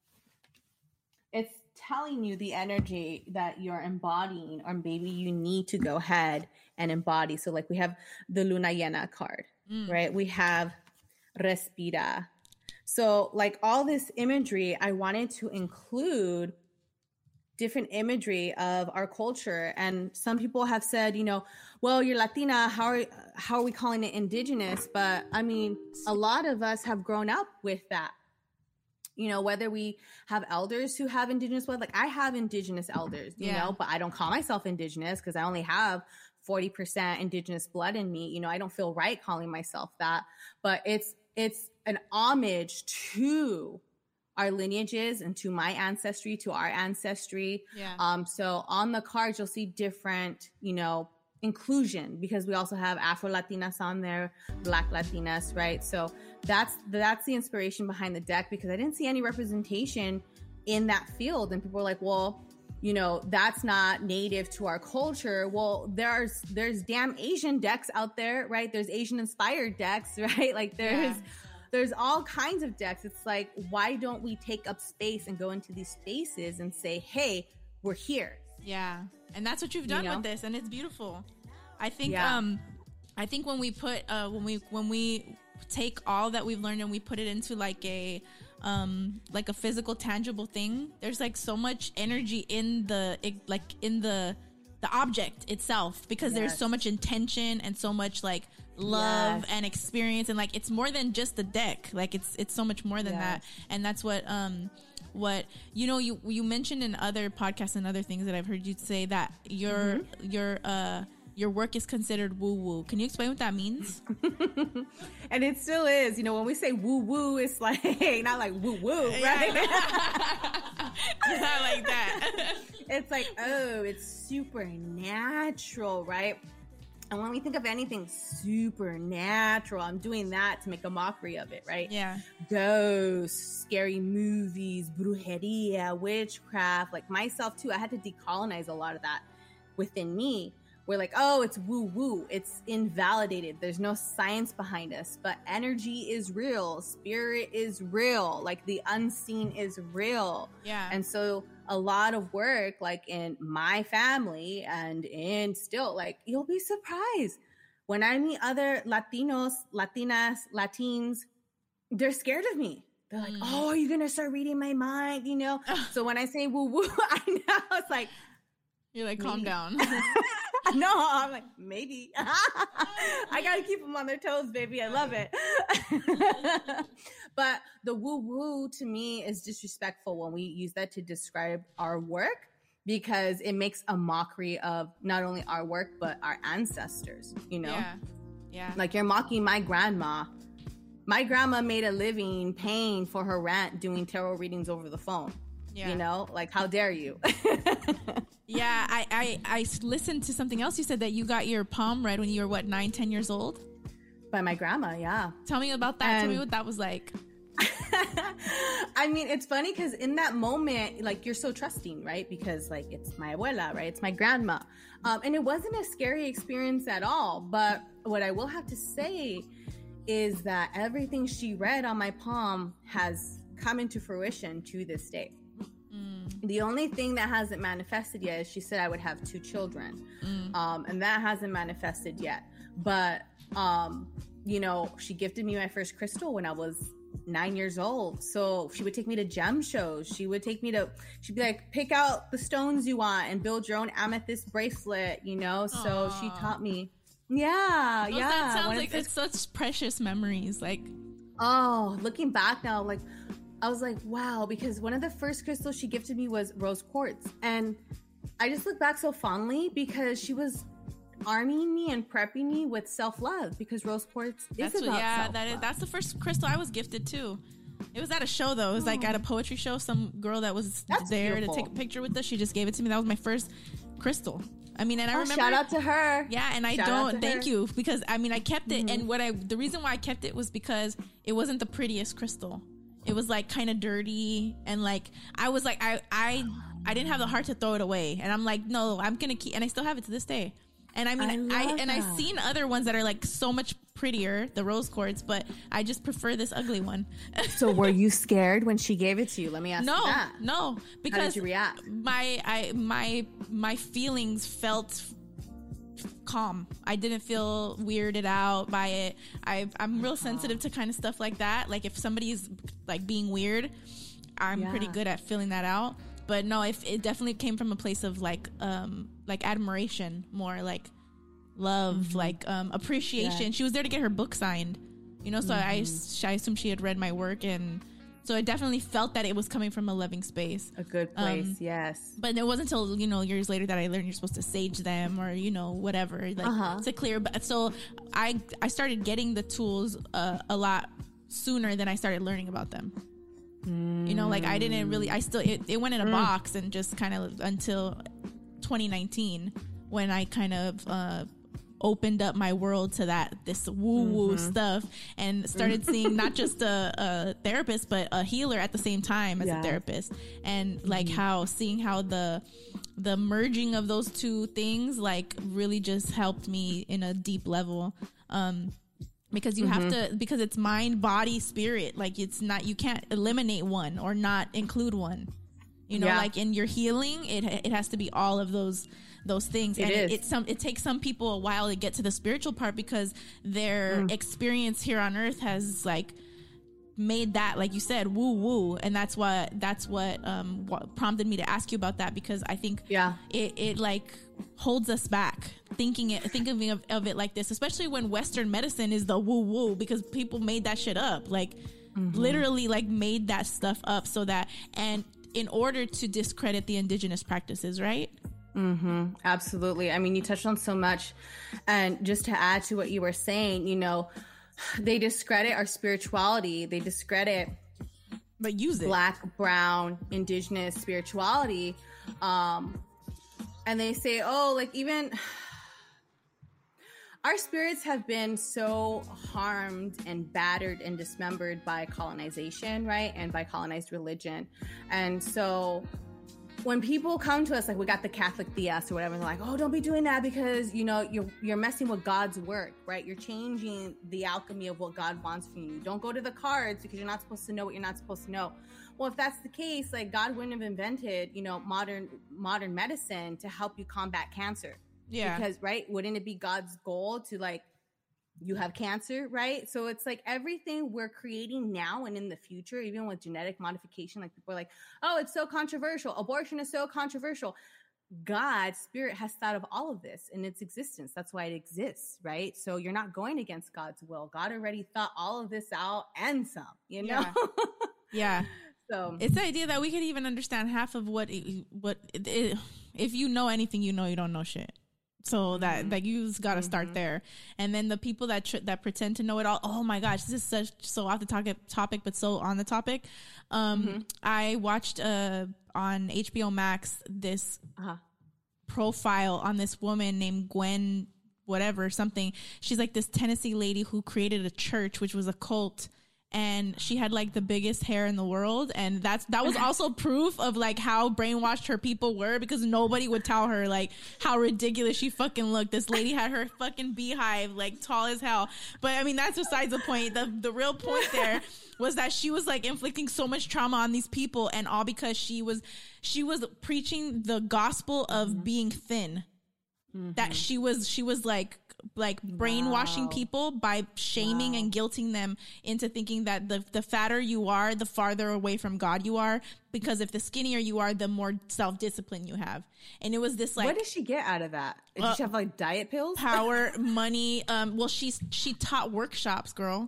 it's telling you the energy that you're embodying, or maybe you need to go ahead and embody. So like we have the Luna Llena card, right? We have Respira. So like all this imagery, I wanted to include different imagery of our culture. And some people have said, well, you're Latina, how are we calling it indigenous? But I mean, a lot of us have grown up with that. Whether we have elders who have indigenous blood, like I have indigenous elders, but I don't call myself indigenous because I only have 40% indigenous blood in me. I don't feel right calling myself that, but it's an homage to our lineages and to my ancestry, to our ancestry. Yeah. So on the cards, you'll see different, inclusion, because we also have Afro Latinas on there, Black Latinas, right? So that's the inspiration behind the deck, because I didn't see any representation in that field. And people were like, well, that's not native to our culture. Well, there's damn Asian decks out there, right? There's Asian inspired decks, right? Like there's all kinds of decks. It's like, why don't we take up space and go into these spaces and say, hey, we're here. Yeah. And that's what you've done with this. And it's beautiful. I think, I think when we put, when we take all that we've learned and we put it into like a physical, tangible thing, there's like so much energy in the object itself, because there's so much intention and so much like love and experience, and like it's more than just the deck. Like it's so much more than that. And that's what you mentioned in other podcasts and other things that I've heard you say, that your work is considered woo woo. Can you explain what that means? And it still is. When we say woo woo, it's like not like woo woo, right? Not like that. It's like, oh, it's supernatural, right? And when we think of anything supernatural, I'm doing that to make a mockery of it, right? Yeah. Ghosts, scary movies, brujeria, witchcraft. Like myself too, I had to decolonize a lot of that within me. We're like, oh, it's woo-woo. It's invalidated. There's no science behind us. But energy is real. Spirit is real. Like the unseen is real. Yeah. And so a lot of work, like in my family and in still, like, you'll be surprised. When I meet other Latinos, Latinas, Latins, they're scared of me. They're like, oh, you're going to start reading my mind, So when I say woo-woo, I know it's like, you're like, calm down. No, I'm like, maybe. I got to keep them on their toes, baby. I love it. But the woo-woo to me is disrespectful when we use that to describe our work, because it makes a mockery of not only our work, but our ancestors, Yeah. Like you're mocking my grandma. My grandma made a living paying for her rent doing tarot readings over the phone. Yeah. Like, how dare you? Yeah, I listened to something else. You said that you got your palm read when you were, 9-10 years old? By my grandma, yeah. Tell me about that. Tell me what that was like. I mean, it's funny because in that moment, like, you're so trusting, right? Because, like, it's my abuela, right? It's my grandma. And it wasn't a scary experience at all. But what I will have to say is that everything she read on my palm has come into fruition to this day. The only thing that hasn't manifested yet is she said I would have 2 children. And that hasn't manifested yet. But, she gifted me my first crystal when I was 9 years old. So she would take me to gem shows. She'd be like, pick out the stones you want and build your own amethyst bracelet, So Aww. she taught me. Yeah. That sounds like it's such precious memories. Like, oh, looking back now, like, I was like, wow, because one of the first crystals she gifted me was rose quartz. And I just look back so fondly because she was arming me and prepping me with self-love, because rose quartz is about self-love. That's the first crystal I was gifted too. It was at a show though. It was like at a poetry show. Some girl that was there to take a picture with us, she just gave it to me. That was my first crystal. I mean, and I remember. Shout out to her. Yeah, and I don't thank you, because I mean I kept it, and the reason why I kept it was because it wasn't the prettiest crystal. It was like kind of dirty, and like I was like I didn't have the heart to throw it away, and I'm like, no, I'm gonna keep, and I still have it to this day. And I mean, I've seen other ones that are like so much prettier, the rose quartz, but I just prefer this ugly one. So were you scared when she gave it to you? Let me ask you that. No, because how did you react? My feelings felt calm. I didn't feel weirded out by it. I'm real sensitive to kind of stuff like that. Like if somebody's like being weird, I'm pretty good at feeling that out. But no, if it definitely came from a place of like admiration, more like love, like appreciation. Yeah. She was there to get her book signed, you know. So I assumed she had read my work, and so I definitely felt that it was coming from a loving space, a good place. Yes. But it wasn't until years later that I learned you're supposed to sage them, or whatever, like to clear. But so I started getting the tools a lot sooner than I started learning about them. Like I didn't really, it went in a box, and just kind of until 2019 when I kind of opened up my world to this woo-woo stuff, and started seeing not just a therapist, but a healer at the same time as a therapist. And like seeing how the merging of those two things like really just helped me in a deep level. Because you have to, because it's mind, body, spirit. Like it's not, you can't eliminate one or not include one. Like in your healing, it has to be all of those things. It takes some people a while to get to the spiritual part, because their experience here on earth has like made that, like you said, woo woo. And that's what prompted me to ask you about that, because I think it like holds us back thinking of it like this, especially when Western medicine is the woo woo, because people made that shit up, like literally like made that stuff up so that, and in order to discredit the indigenous practices, right? Absolutely. I mean, you touched on so much, and just to add to what you were saying, they discredit our spirituality. They discredit, but use it, Black, brown, indigenous spirituality. And they say, like even our spirits have been so harmed and battered and dismembered by colonization, right? And by colonized religion. And so when people come to us, like we got the Catholic DS or whatever, and they're like, oh, don't be doing that, because, you're messing with God's work, right? You're changing the alchemy of what God wants from you. Don't go to the cards because you're not supposed to know what you're not supposed to know. Well, if that's the case, like God wouldn't have invented, modern medicine to help you combat cancer. Yeah. Because, right, wouldn't it be God's goal to like, you have cancer, right? So it's like everything we're creating now and in the future, even with genetic modification, like people are like, oh, it's so controversial. Abortion is so controversial. God, spirit has thought of all of this in its existence. That's why it exists, right? So you're not going against God's will. God already thought all of this out and some, Yeah. So it's the idea that we could even understand half of what if you know anything, you don't know shit. So that like you just got to start there. And then the people that pretend to know it all. Oh my gosh, this is so off the topic, but so on the topic. I watched on HBO Max this profile on this woman named Gwen, whatever, something. She's like this Tennessee lady who created a church, which was a cult. And she had like the biggest hair in the world, and that was also proof of like how brainwashed her people were, because nobody would tell her like how ridiculous she fucking looked. This lady had her fucking beehive like tall as hell. But I mean, that's besides the point. The real point there was that she was like inflicting so much trauma on these people, and all because she was preaching the gospel of being thin. That she was like brainwashing people by shaming and guilting them into thinking that the fatter you are, the farther away from God you are, because if the skinnier you are, the more self-discipline you have. And it was this like, what did she get out of that? Did she have like diet pills? Power, money. Well, she taught workshops, girl.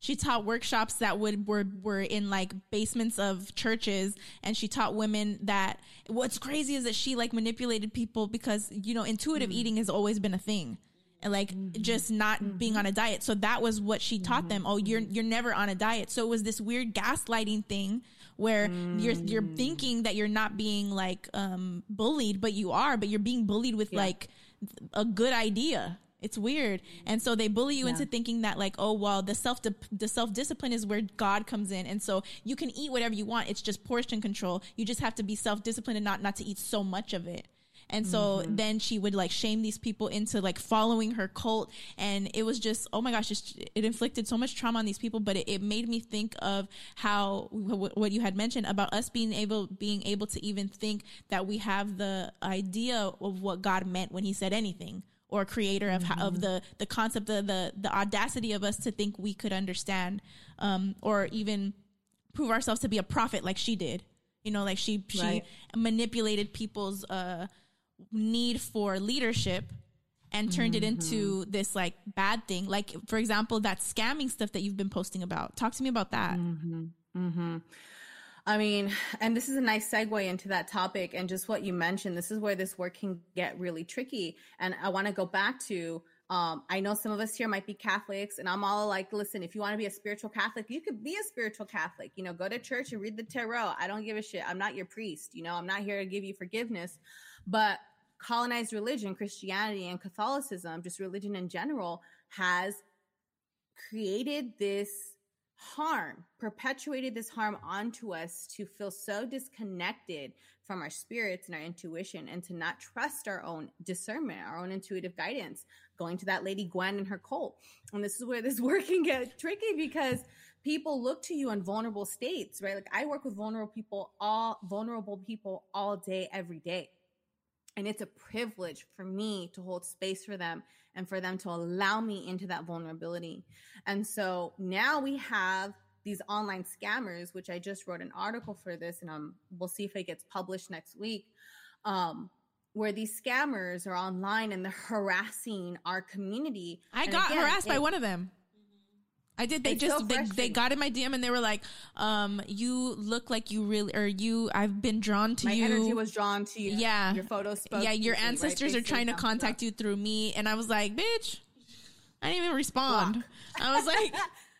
She taught workshops that were in like basements of churches, and she taught women that what's crazy is that she like manipulated people because, you know, intuitive eating has always been a thing. And like just not being on a diet. So that was what she taught them. Oh, you're never on a diet. So it was this weird gaslighting thing where you're thinking that you're not being like bullied, but you are, but you're being bullied with like a good idea. It's weird. And so they bully you into thinking that like, oh, well, the self-discipline is where God comes in. And so you can eat whatever you want. It's just portion control. You just have to be self-disciplined and not to eat so much of it. And so then she would like shame these people into like following her cult. And it was just, oh my gosh, it inflicted so much trauma on these people. But it made me think of how what you had mentioned about us being able to even think that we have the idea of what God meant when he said anything, or creator of the concept of the audacity of us to think we could understand, or even prove ourselves to be a prophet like she did. You know, like she manipulated people's need for leadership and turned it into this like bad thing. Like, for example, that scamming stuff that you've been posting about. Talk to me about that. I mean, and this is a nice segue into that topic and just what you mentioned. This is where this work can get really tricky. And I want to go back to, I know some of us here might be Catholics, and I'm all like, listen, if you want to be a spiritual Catholic, you could be a spiritual Catholic, you know, go to church and read the tarot. I don't give a shit. I'm not your priest. You know, I'm not here to give you forgiveness. But colonized religion, Christianity and Catholicism, just religion in general, has created this harm, perpetuated this harm onto us to feel so disconnected from our spirits and our intuition, and to not trust our own discernment, our own intuitive guidance, going to that Lady Gwen and her cult. And this is where this work can get tricky, because people look to you in vulnerable states, right? Like I work with vulnerable people all day, every day. And it's a privilege for me to hold space for them and for them to allow me into that vulnerability. And so now we have these online scammers, which I just wrote an article for this, and we'll see if it gets published next week, where these scammers are online and they're harassing our community. I got harassed by one of them. I did. They got in my DM and they were like, you look like you really, or I've been drawn to you. My energy was drawn to you. Yeah. Your photos spoke. Yeah. Your ancestors are trying to contact you through me. And I was like, bitch, I didn't even respond. Block. I was like,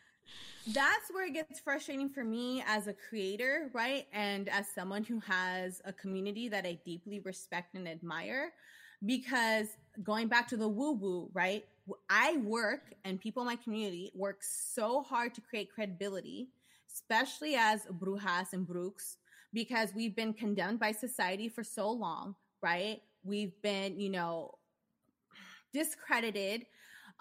that's where it gets frustrating for me as a creator, right? And as someone who has a community that I deeply respect and admire, because going back to the woo-woo, right? I work, and people in my community work so hard to create credibility, especially as brujas and bruks, because we've been condemned by society for so long, right? We've been, you know, discredited,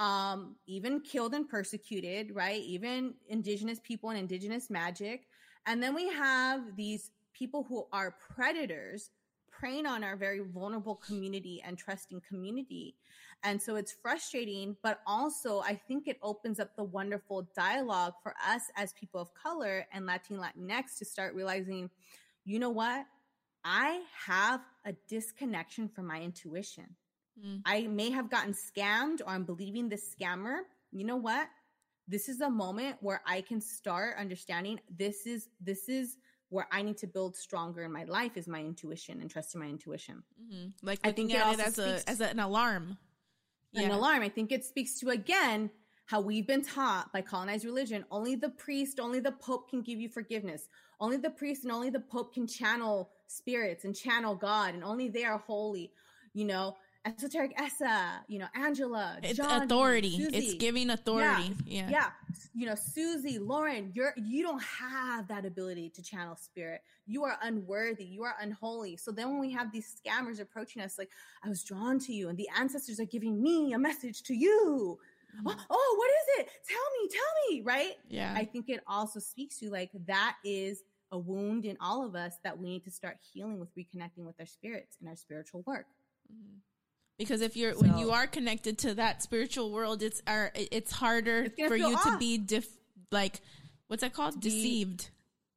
even killed and persecuted, right? Even indigenous people and indigenous magic. And then we have these people who are predators preying on our very vulnerable community and trusting community. And so it's frustrating, but also I think it opens up the wonderful dialogue for us as people of color and Latinx to start realizing, you know what? I have a disconnection from my intuition. I may have gotten scammed, or I'm believing this scammer. You know what? This is a moment where I can start understanding this is where I need to build stronger in my life, is my intuition and trusting my intuition. Like looking at it as an alarm. An alarm. I think it speaks to, again, how we've been taught by colonized religion. Only the priest, only the Pope can give you forgiveness. Only the priest and only the Pope can channel spirits and channel God, and only they are holy. You know, Esoteric Essa, you know, Angela, it's John, authority. Susie. It's giving authority. Yeah. You know, Susie, Lauren, you don't have that ability to channel spirit. You are unworthy. You are unholy. So then when we have these scammers approaching us, like, I was drawn to you, and the ancestors are giving me a message to you. Oh, what is it? Tell me, right? Yeah. I think it also speaks to, like, that is a wound in all of us that we need to start healing with, reconnecting with our spirits and our spiritual work. Because when you are connected to that spiritual world, it's harder for you to be what's that called? Deceived,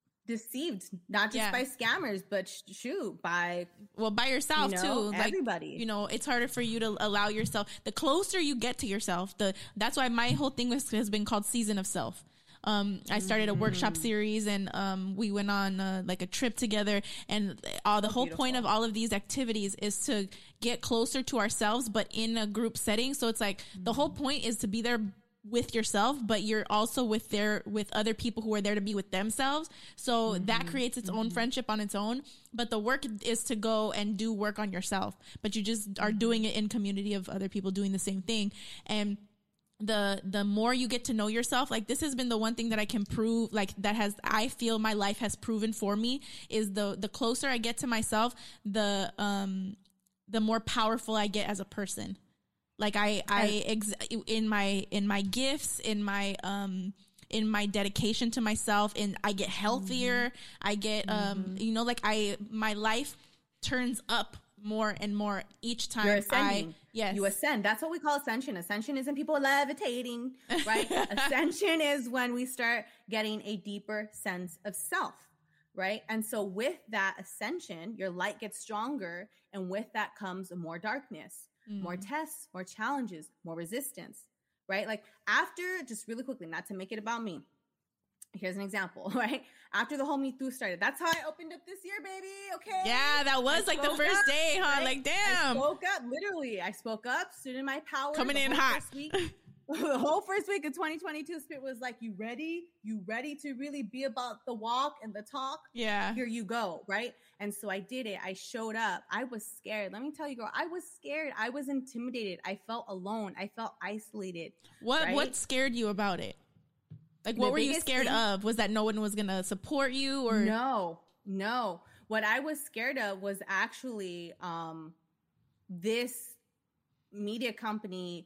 not just by scammers, but by yourself too. Everybody. Like, you know, it's harder for you to allow yourself. The closer you get to yourself, that's why my whole thing has been called Season of Self. I started a workshop series, and we went on like a trip together, and the whole point of all of these activities is to get closer to ourselves, but in a group setting. So it's like the whole point is to be there with yourself, but you're also with other people who are there to be with themselves. So that creates its own friendship on its own. But the work is to go and do work on yourself, but you just are doing it in community of other people doing the same thing. And the more you get to know yourself, like this has been the one thing that I can prove, like I feel my life has proven for me, is the closer I get to myself, the more powerful I get as a person. Like in my gifts, in my dedication to myself, and I get healthier. I get, my life turns up more and more each time. You're ascending. You ascend. That's what we call ascension. Ascension isn't people levitating, right? Ascension is when we start getting a deeper sense of self, right? And so with that ascension, your light gets stronger, and with that comes more darkness. More tests, more challenges, more resistance, right? Like after, just really quickly, not to make it about me. Here's an example, right? After the whole Me Too started, that's how I opened up this year, baby. Okay. Yeah, that was like the first day, huh? Right? Like, damn. I spoke up, stood in my power. Coming in hot. The whole first week of 2022, Spirit was like, you ready? You ready to really be about the walk and the talk? Yeah. Here you go, right? And so I did it. I showed up. I was scared. Let me tell you, girl, I was scared. I was intimidated. I felt alone. I felt isolated. What scared you about it? Like, what were you scared of? Was that no one was going to support you, or? No. What I was scared of was actually this media company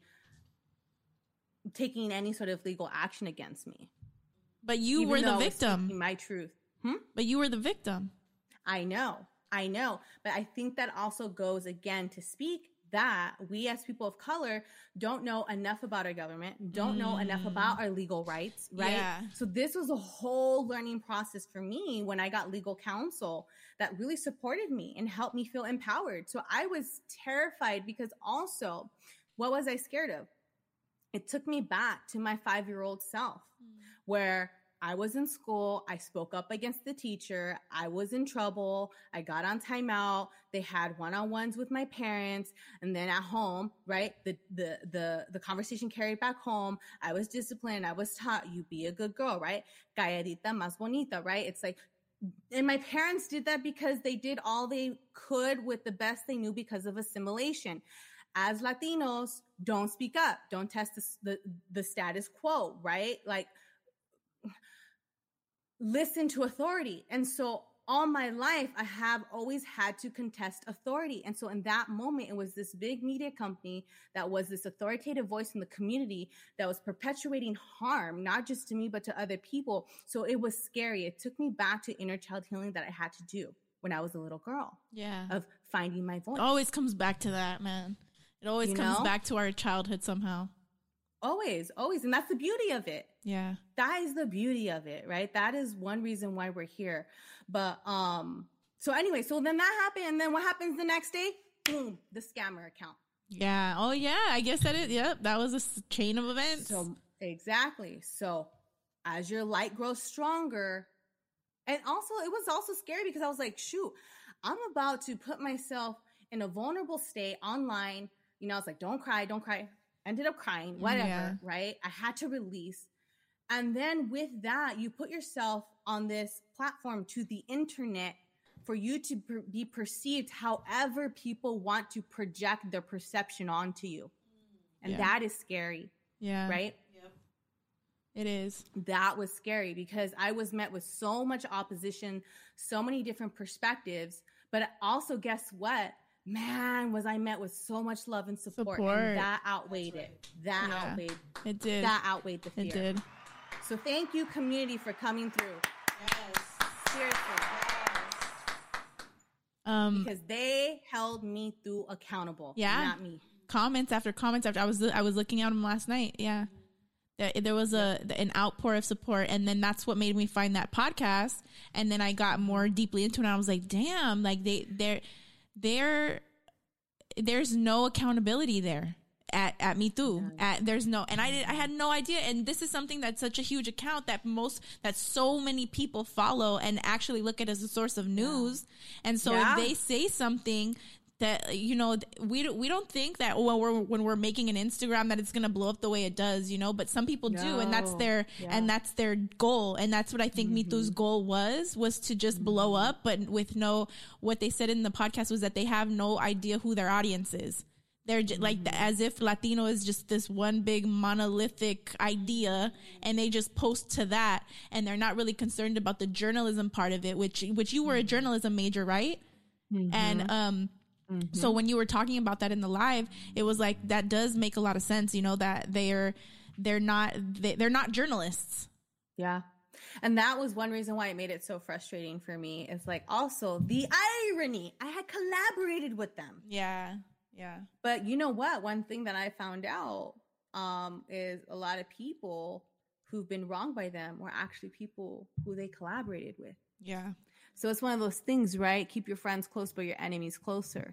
taking any sort of legal action against me. But you were the victim. My truth. But you were the victim. I know. But I think that also goes again to speak that we as people of color don't know enough about our government, don't know enough about our legal rights, right? Yeah. So this was a whole learning process for me when I got legal counsel that really supported me and helped me feel empowered. So I was terrified because also, what was I scared of? It took me back to my 5-year-old self where I was in school. I spoke up against the teacher. I was in trouble. I got on timeout. They had one-on-ones with my parents. And then at home, right, the conversation carried back home. I was disciplined. I was taught, you be a good girl, right? Calladita más bonita, right? It's like, and my parents did that because they did all they could with the best they knew because of assimilation. As Latinos, don't speak up. Don't test the status quo, right? Like, listen to authority. And so all my life, I have always had to contest authority. And so in that moment, it was this big media company that was this authoritative voice in the community that was perpetuating harm, not just to me, but to other people. So it was scary. It took me back to inner child healing that I had to do when I was a little girl. Yeah. Of finding my voice. It always comes back to that, man. It always comes back to our childhood somehow. Always. And that's the beauty of it. Yeah. That is the beauty of it, right? That is one reason why we're here. But, so anyway, so then that happened. And then what happens the next day? Boom, the scammer account. Yeah. Oh yeah. I guess that is, yep. That was a chain of events. So exactly. So as your light grows stronger, and also it was also scary because I was like, shoot, I'm about to put myself in a vulnerable state online. You know, I was like, don't cry. Ended up crying, whatever, right? I had to release. And then with that, you put yourself on this platform to the internet for you to be perceived however people want to project their perception onto you. And that is scary. Yeah. Right? Yep. It is. That was scary because I was met with so much opposition, so many different perspectives. But also, guess what? Man, was I met with so much love and support. And that outweighed it. It did. That outweighed the fear. It did. So thank you, community, for coming through. Yes. Seriously. Yes. Because they held me through accountable. Yeah. Not me. Comments after comments after. I was looking at them last night. Yeah. There was an outpour of support, and then that's what made me find that podcast. And then I got more deeply into it, and I was like, damn, like there's no accountability there at Me Too. There's no, and I had no idea. And this is something that's such a huge account that so many people follow and actually look at as a source of news. And so if they say something that, you know, we don't think that when we're making an Instagram that it's going to blow up the way it does, you know, but some people do, and that's their goal. And that's what I think Me Too's goal was to just blow up, but with what they said in the podcast was that they have no idea who their audience is. They're just like, as if Latino is just this one big monolithic idea, and they just post to that, and they're not really concerned about the journalism part of it, which you were a journalism major, right? And, so when you were talking about that in the live, it was like, that does make a lot of sense, you know, that they're not journalists. Yeah. And that was one reason why it made it so frustrating for me. It's like, also the irony, I had collaborated with them. Yeah. Yeah. But you know what? One thing that I found out is a lot of people who've been wronged by them were actually people who they collaborated with. Yeah. So it's one of those things, right? Keep your friends close, but your enemies closer.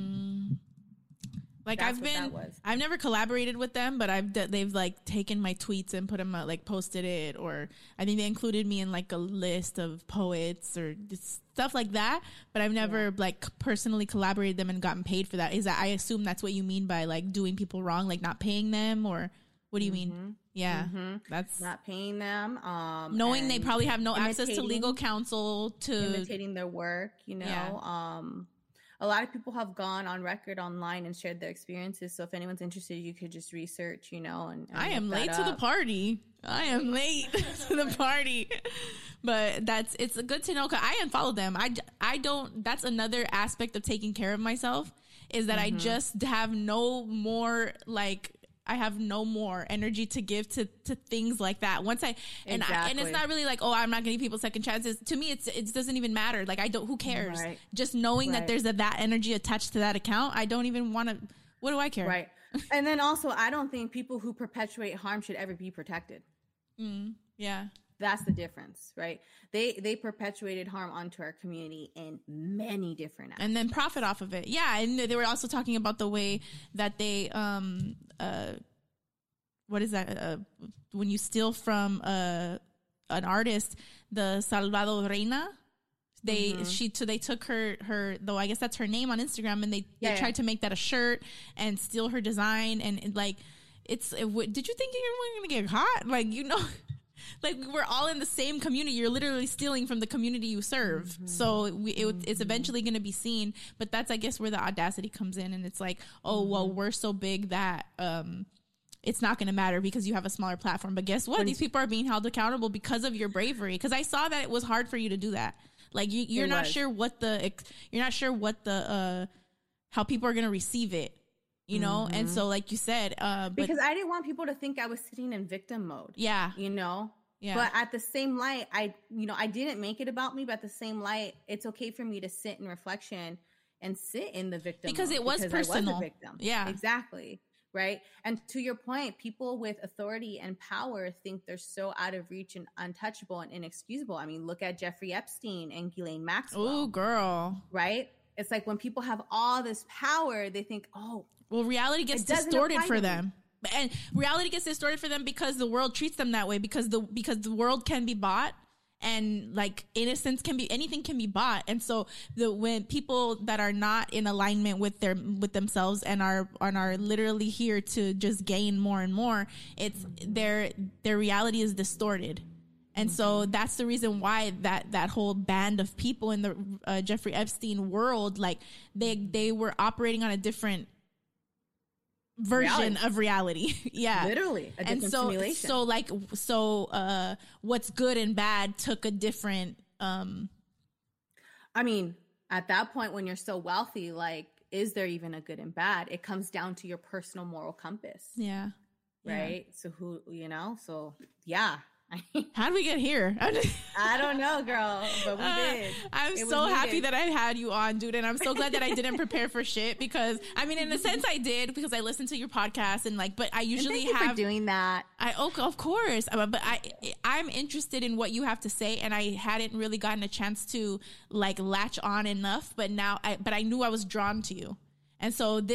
Like That's I've never collaborated with them, but they've like taken my tweets and put them out, like posted it, or I think they included me in like a list of poets or stuff like that. But I've never like personally collaborated them and gotten paid for that. I assume that's what you mean by like doing people wrong, like not paying them, or what do you mean? Yeah, that's not paying them. Knowing they probably have no access to legal counsel, to imitating their work. You know, a lot of people have gone on record online and shared their experiences. So if anyone's interested, you could just research. You know, and I am late to the party. I am late to the party. But it's good to know, because I unfollowed them. I don't. That's another aspect of taking care of myself, is that I just have no more like. I have no more energy to give to things like that. Once and it's not really like, oh, I'm not going to give people second chances. To me, it doesn't even matter. Like, who cares? Right. Just knowing that there's that energy attached to that account, I don't even want to. What do I care? Right. And then also, I don't think people who perpetuate harm should ever be protected. Yeah. That's the difference, right? They perpetuated harm onto our community in many different aspects. And then profit off of it. Yeah, and they were also talking about the way that they what is that? When you steal from an artist, the Salvadoreña, they took her though, I guess that's her name on Instagram, and they tried to make that a shirt and steal her design, and like did you think you were going to get caught? Like, you know. Like, we're all in the same community. You're literally stealing from the community you serve. So it's eventually going to be seen. But that's, I guess, where the audacity comes in. And it's like, oh, well, we're so big that it's not going to matter because you have a smaller platform. But guess what? These people are being held accountable because of your bravery. Because I saw that it was hard for you to do that. Like, you're not sure how people are going to receive it. You know, and so like you said, because I didn't want people to think I was sitting in victim mode. Yeah. You know, but at the same light, I didn't make it about me, but at the same light, it's okay for me to sit in reflection and sit in the victim because mode, it was personal. I was a victim. Yeah, exactly. Right. And to your point, people with authority and power think they're so out of reach and untouchable and inexcusable. I mean, look at Jeffrey Epstein and Ghislaine Maxwell. Oh, girl. Right. It's like when people have all this power, they think, oh, well, reality gets distorted for them. And reality gets distorted for them because the world treats them that way, because the world can be bought, and like innocence anything can be bought. And so when people that are not in alignment with themselves and are literally here to just gain more and more, it's their reality is distorted. And so that's the reason why that whole band of people in the Jeffrey Epstein world, like they were operating on a different version of reality. Yeah, literally a different simulation. So what's good and bad took a different I mean, at that point when you're so wealthy, like, is there even a good and bad? It comes down to your personal moral compass. Yeah. Right. Yeah. So who, you know, so yeah. How did we get here? I don't know, girl, but we did. I'm so happy that I had you on, dude, and I'm so glad that I didn't prepare for shit, because I mean, in a sense, I did, because I listened to your podcast and like, but I usually thank you for doing that. Of course, but I'm interested in what you have to say, and I hadn't really gotten a chance to like latch on enough, but now I knew I was drawn to you. And so this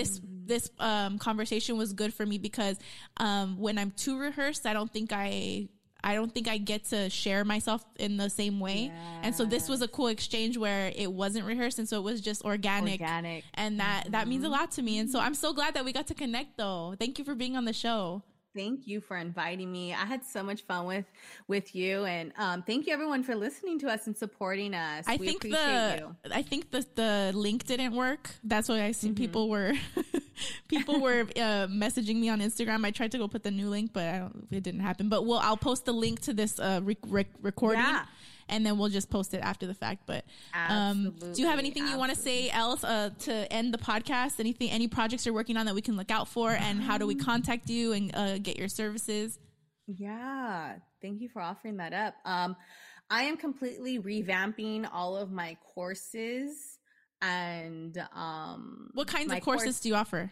this conversation was good for me because when I'm too rehearsed, I don't think I get to share myself in the same way. And so this was a cool exchange where it wasn't rehearsed. And so it was just organic. And that means a lot to me. And so I'm so glad that we got to connect though. Thank you for being on the show. Thank you for inviting me. I had so much fun with you, and thank you everyone for listening to us and supporting us. We appreciate you. I think the link didn't work. That's why I see people were messaging me on Instagram. I tried to go put the new link, but it didn't happen. But I'll post the link to this recording. Yeah. And then we'll just post it after the fact. But do you have anything you want to say else to end the podcast? Any projects you're working on that we can look out for? And how do we contact you and get your services? Yeah, thank you for offering that up. I am completely revamping all of my courses. And what kinds of courses do you offer?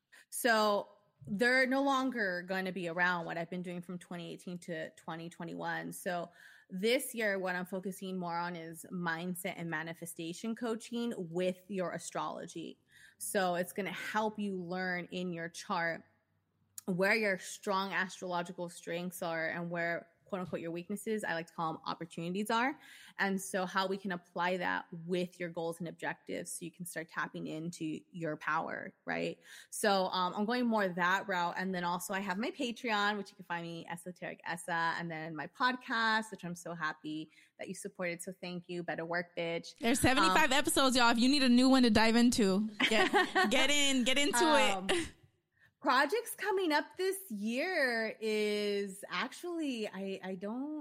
So they're no longer going to be around what I've been doing from 2018 to 2021. So this year, what I'm focusing more on is mindset and manifestation coaching with your astrology. So it's going to help you learn in your chart where your strong astrological strengths are and where, quote unquote, your weaknesses, I like to call them opportunities, are. And so how we can apply that with your goals and objectives so you can start tapping into your power, right? So I'm going more that route. And then also I have my Patreon, which you can find me, Esoteric Essa, and then my podcast, which I'm so happy that you supported. So thank you. Better work, bitch. There's 75 episodes, y'all. If you need a new one to dive into, get into it. Projects coming up this year is actually, I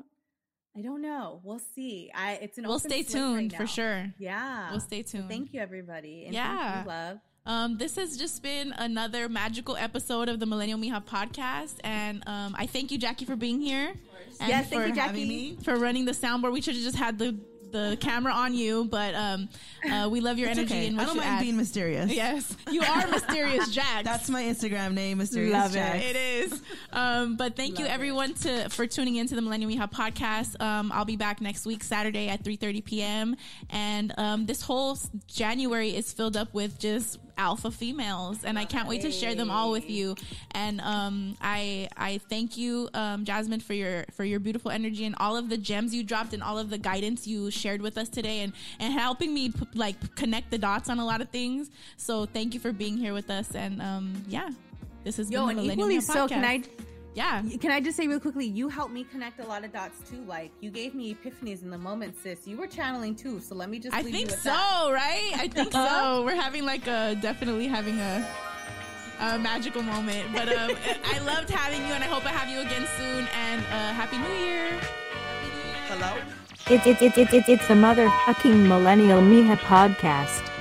don't know. We'll see. We'll stay tuned for sure. Yeah. We'll stay tuned. So thank you, everybody. And thank you, love. This has just been another magical episode of the Millennial Mija podcast. And I thank you, Jackie, for being here. And yes, thank you, Jackie. For running the soundboard. We should have just had the camera on you, but we love your energy. Okay. And what I don't mind being mysterious. Yes, you are mysterious, Jack. That's my Instagram name, Mysterious Love Jax. It is. But thank you everyone for tuning into the Millennial Mija podcast. I'll be back next week, Saturday at 3:30 p.m. And this whole January is filled up with just alpha females, and I can't wait to share them all with you. And I thank you, Jasmine, for your beautiful energy and all of the gems you dropped and all of the guidance you shared with us today, and helping me connect the dots on a lot of things. So thank you for being here with us. And this has been the Millennial Mija podcast. Can I just say real quickly, you helped me connect a lot of dots too. Like, you gave me epiphanies in the moment, sis. You were channeling too. So let me just leave you with that. Right? I think so. We're having definitely having a magical moment. But I loved having you, and I hope I have you again soon. And Happy New Year. Hello? It's the motherfucking Millennial Mija podcast.